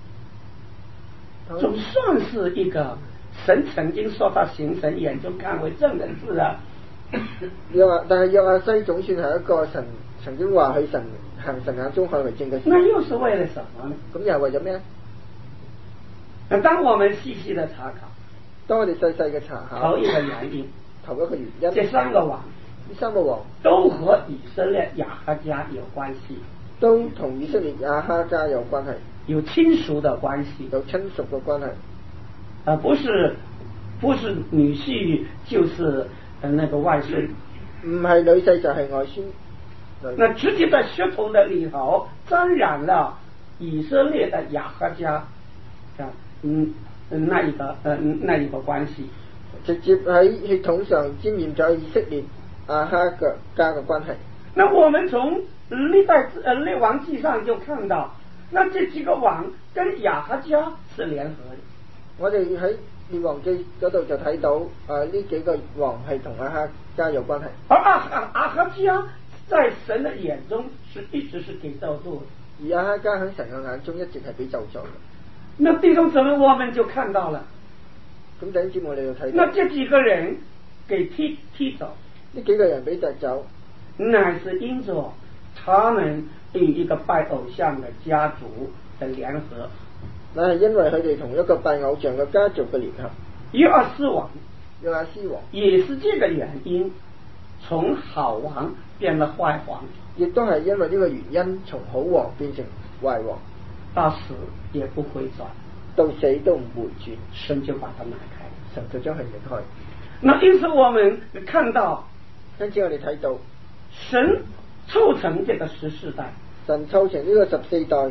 總算是一個神曾經說他行神眼中看為正的事啊。 約亞，但係約亞西總算係一個神曾經話佢神行神眼中看為正嘅事。 那又是為了什麼呢？ 咁又係為咗咩？ 那當我們細細的查考， 當我哋細細嘅查考， 頭一個原因， 頭一個原因， 這三個王， 呢三個王都和以色列亞哈家有關係， 都同以色列亞哈家有關係， 有親屬的關係， 有親屬嘅關係， 啊，不是不是女婿就是呃那個外孫， 唔係女婿就係外孫。 那直接在血統的裏頭沾染了以色列的亞哈家，啊，嗯，那一個呃那一個關係， 直接喺血統上沾染咗以色列亞哈嘅家嘅關係。 那我們從歷代呃列王記上就看到，那這幾個王跟亞哈家是聯合的。 我哋喺列王記嗰度就睇到，誒、呃、呢幾個王係同亞哈家有關係。 而亞哈亞哈家在神的眼中是一直是給咒詛的， 而亞哈家喺神嘅眼中一直係俾咒詛嘅。 那弟兄姊妹我們就看到了， 咁第一節我哋就睇到， 那這幾個人給踢踢走， 呢幾個人俾踢走， 乃是因着他們與一個拜偶像的家族的聯合， 那係因為佢哋同一個拜偶像嘅家族嘅聯合。 約阿斯王， 約阿斯王也是這個原因，從好王變了壞王， 亦都係因為呢個原因，從好王變成壞王， 到死也不回轉， 到死都唔回轉， 神就把他拿開， 神就將佢離開。 那因此我們看到， 因此我哋睇到神湊成這個十四代， 神湊成呢個十四代，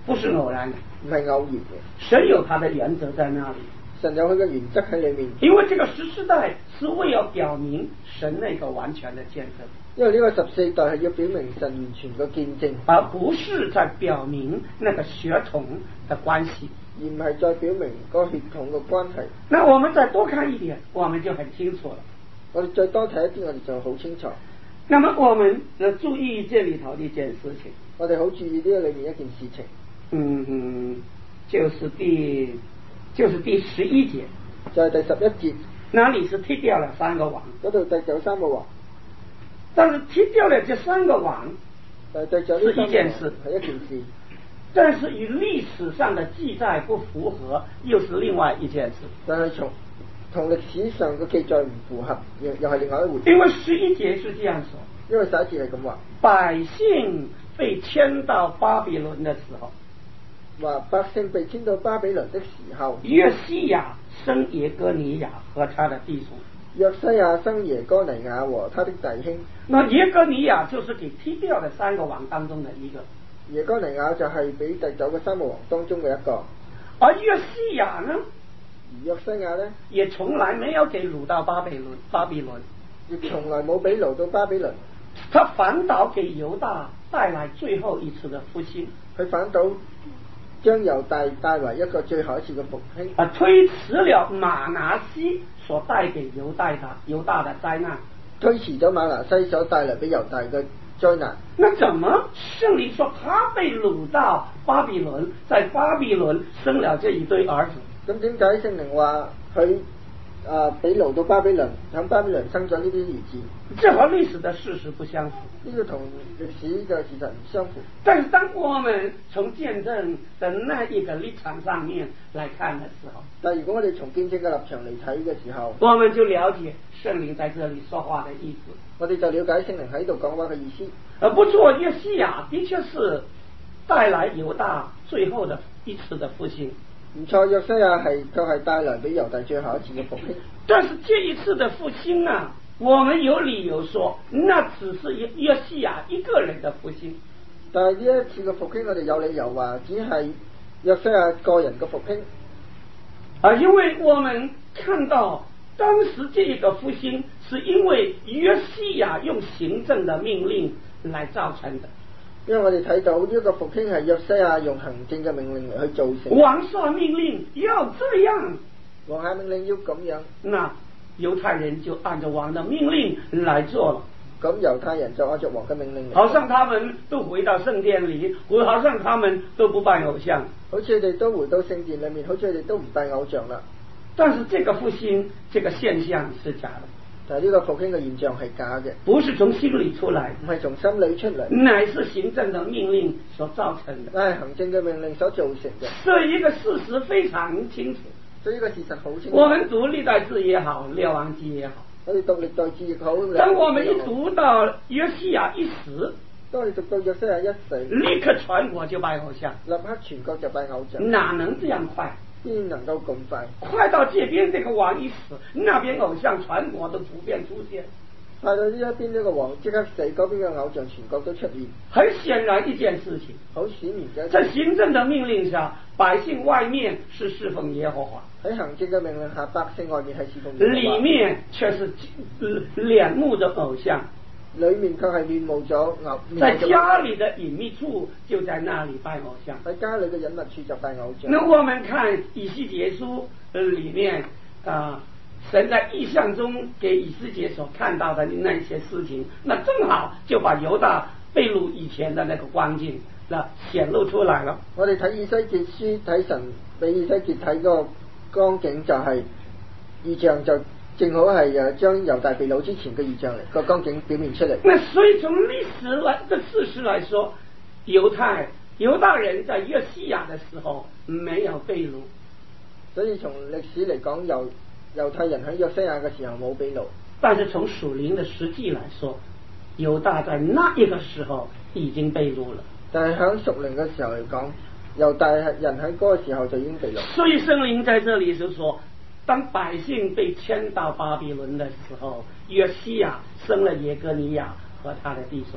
不是偶然的， 唔係偶然嘅。 神有他的原則在那裡， 神有佢嘅原則喺裏面。 因為這個十四代是為了表明神那個完全的見證， 因為呢個十四代係要表明神完全嘅見證， 而不是在表明那個血統的關係， 而唔係再表明嗰個血統嘅關係。 那我們再多看一點，我們就很清楚了。 我哋再多睇一啲，我哋就好清楚。 那麼我們要注意這裏頭的一件事情， 我哋好注意呢個裏面一件事情。 嗯嗯，就是第就是第十一節， 就係第十一節， 那裡是剔掉了三個王， 嗰度第九三個王， 但是剔掉了這三個王， 誒第九呢三個王是一件事， 係一件事， 但是與歷史上的記載不符合，又是另外一件事。 但係從同歷史上嘅記載唔符合，又又係另外一回事。 因為十一節是這樣說， 因為十一節係咁話， 百姓被遷到巴比倫的時候， 話百姓被遷到巴比倫的時候， 約西亞生耶哥尼亞和他的弟兄。 約西亞生耶哥尼亞和他的弟兄。 那耶哥尼亞就是給剔掉的三個王當中的一個。 耶哥尼亞就係俾第九個三個王當中嘅一個。 而約西亞呢？ 而約西亞呢， 也從來沒有給擄到巴比倫，巴比倫亦從來冇俾擄到巴比倫。 他反倒給猶大帶來最後一次的復興。 佢反倒將猶大帶來一個最後一次嘅復興。 啊，推遲了馬拿西所帶給猶大的猶大的災難， 推遲咗馬拿西所帶來俾猶大嘅災難。 那怎麼聖靈說他被擄到巴比倫，在巴比倫生了這一對兒子？ 咁點解聖靈話佢啊俾擄到巴比倫，喺巴比倫生咗呢啲兒子？ 這和歷史的事實不相符。 呢個同歷史嘅事實唔相符。 但是當我們從見證的那一個立場上面來看的時候， 但如果我哋從見證嘅立場嚟睇嘅時候， 我們就了解聖靈在這裏說話的意思。 我哋就了解聖靈喺度講話嘅意思。 而不錯，約西亞的確是帶來猶大最後的一次的復興。 唔錯，約西亞係就係帶來俾猶大最後一次嘅復興。 但是這一次的復興啊，我們有理由說，那只是約西亞一個人的復興。 但係呢一次嘅復興，我哋有理由話，只係約西亞個人嘅復興。 啊，因為我們看到當時這一個復興，是因為約西亞用行政的命令來造成的。 因為我哋睇到呢一個復興係約西亞用行政嘅命令嚟去造成。 王下命令要這樣， 王下命令要咁樣， 那猶太人就按照王的命令來做了。 咁猶太人就按照王嘅命令嚟。 好像他們都回到聖殿裏，好像他們都不拜偶像。 好似佢哋都回到聖殿裏面，好似佢哋都唔拜偶像啦。 但是這個復興，這個現象是假的。 但係呢個復興嘅現象係假嘅， 不是從心裏出來， 唔係從心裏出嚟， 乃是行政的命令所造成的， 係行政嘅命令所造成嘅。 所以一個事實非常清楚。 所以呢個事實好清楚。 我們讀歷代志也好，列王記也好， 我哋讀歷代志亦好。 當我們一讀到約西亞一死， 當我哋讀到約西亞一死， 立刻全國就拜偶像， 立刻全國就拜偶像， 哪能這樣快？ 邊能夠咁快？ 快到這邊這個王一死，那邊偶像全國都普遍出現。 快到呢一邊呢個王即刻死，嗰邊嘅偶像全國都出現。 很顯然一件事情， 好顯然嘅。 在行政的命令下，百姓外面是侍奉耶和華， 喺行政嘅命令下，百姓外面係侍奉耶和華， 裏面卻是戀慕着偶像。 裏面卻係戀慕咗偶。 在家裏的隱秘處就在那裏拜偶像。 喺家裏嘅隱密處就拜偶像。 那我們看以西結書裏面啊、呃，神在異象中給以西結所看到的那些事情，那正好就把猶大被擄以前的那個光景，那顯露出來了。 我哋睇以西結書，睇神俾以西結睇個光景，就係異象就。正好係誒將猶大被擄之前嘅異象嚟個光景表現出嚟。 那所以從歷史來的事實來說，猶太猶大人在約西亞的時候沒有被擄。 所以從歷史嚟講，猶猶太人喺約西亞嘅時候冇被擄。 但是從屬靈的實際來說，猶大在那一個時候已經被擄了。 但係喺屬靈嘅時候嚟講，猶大人喺嗰個時候就已經被擄。 所以聖靈在這裡就說，當百姓被遷到巴比倫的時候，約西亞生了耶哥尼亞和他的弟兄。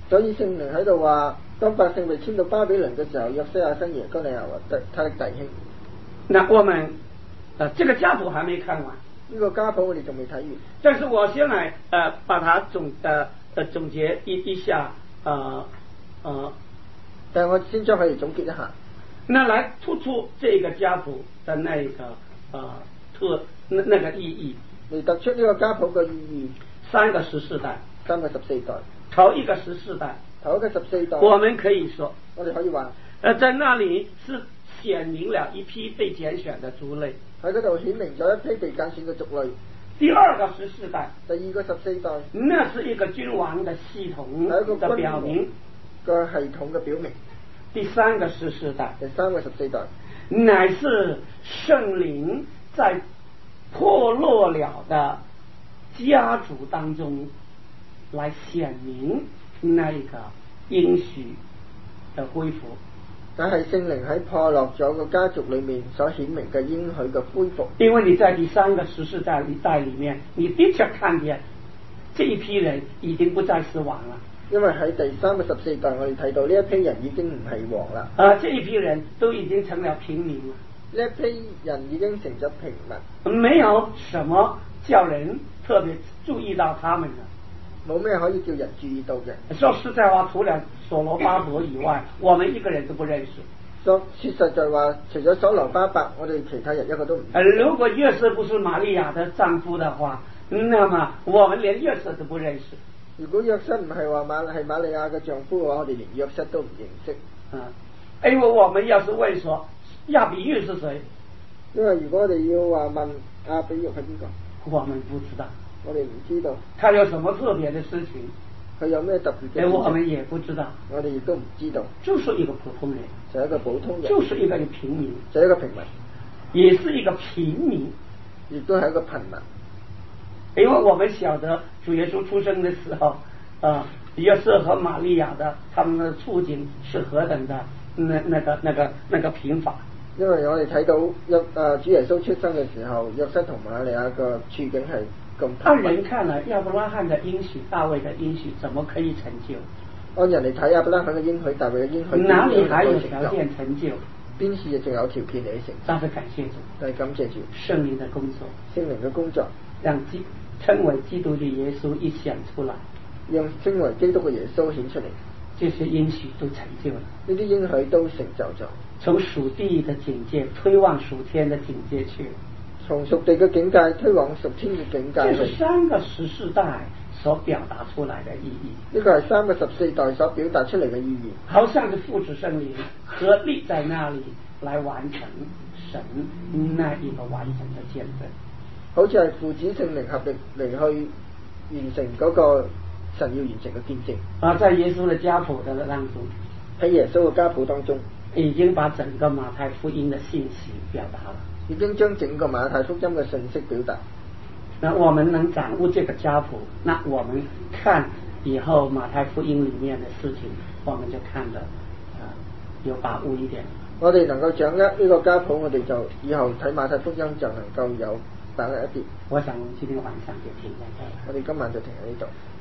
所以聖靈喺度話，當百姓被遷到巴比倫嘅時候，約西亞生耶哥尼亞和他的弟兄。 那我們呃這個家譜還沒看完， 呢個家譜我哋仲未睇完。 但是我先來呃把它總呃呃總結一一下呃呃。 但係我先將佢哋總結一下。 那來突出這個家譜的那個呃特那那個意義。 嚟突出呢個家譜嘅意義。 三個十四代。 三個十四代。 頭一個十四代。 頭一個十四代。 我們可以說。 我哋可以話。 呃，在那裡是顯明了一批被揀選的族類。 喺嗰度顯明咗一批被揀選嘅族類。 第二個十四代。 第二個十四代。 那是一個君王的系統的表明。 個系統嘅表明。 第三個十四代。 第三個十四代。 乃是聖靈在破落了的家族當中來顯明那一個應許的恢復。 但係聖靈喺破落咗個家族裏面所顯明嘅應許嘅恢復。 因為你在第三個十四代代裏面，你的確看見這一批人已經不再是王了。 因為喺第三個十四代，我哋睇到呢一批人已經唔係王啦。 啊，這一批人都已經成了平民了。 呢一批人已經成咗平民， 沒有什麼叫人特別注意到他們的。 冇咩可以叫人注意到嘅。 說實在話，除了所羅巴伯以外，我們一個人都不認識。 說說實在話，除咗所羅巴伯，我哋其他人一個都唔認識。 如果約瑟不是瑪利亞的丈夫的話，那麼我們連約瑟都不認識。 如果約瑟唔係話瑪係瑪利亞嘅丈夫嘅話，我哋連約瑟都唔認識。 啊，因為我們要是問說亞比玉是誰？ 因為如果我哋要話問亞比玉係邊個， 我們不知道。 我哋唔知道。 他有什麼特別的事情？ 佢有咩特別嘅事情？ 我們也不知道。 我哋亦都唔知道。 就是一個普通人。 就係一個普通人。 就是一個平民。 就係一個平民。 也是一個平民。 亦都係一個貧民。 因為我們曉得主耶穌出生的時候，啊，約瑟和瑪利亞的他們的處境是何等的那那個那個那個貧乏。 因為我哋睇到約啊主耶穌出生嘅時候，約瑟同瑪利亞個處境係咁。 按人看來，亞伯拉罕的應許、大衛的應許，怎麼可以成就？ 按人嚟睇，亞伯拉罕嘅應許、大衛嘅應許， 哪裡還有條件成就？ 邊時仲有條件嚟成就？ 但是感謝主， 但係感謝主聖靈的工作， 聖靈嘅工作， 讓基稱為基督的耶穌一顯出來， 讓稱為基督嘅耶穌顯出嚟， 這些應許都成就了， 呢啲應許都成就咗。 從屬地的境界推往屬天的境界去， 從屬地嘅境界推往屬天嘅境界。 這是三個十四代所表達出來的意義。 呢個係三個十四代所表達出嚟嘅意義。 好像是父子聖靈合力在那裡來完成神那一個完整的見證。 好似係父子聖靈合力嚟去完成嗰個神要完成嘅見證。 啊，在耶穌的家譜的當中， 喺耶穌嘅家譜當中， 已經把整個馬太福音的信息表達了， 已經將整個馬太福音嘅信息表達。 那我們能掌握這個家譜，那我們看以後馬太福音裡面的事情，我們就看得啊有把握一點。我哋能夠掌握呢個家譜，我哋就以後睇馬太福音就能夠有把握一啲。我想今天晚上就停在這裡。我哋今晚就停喺呢度。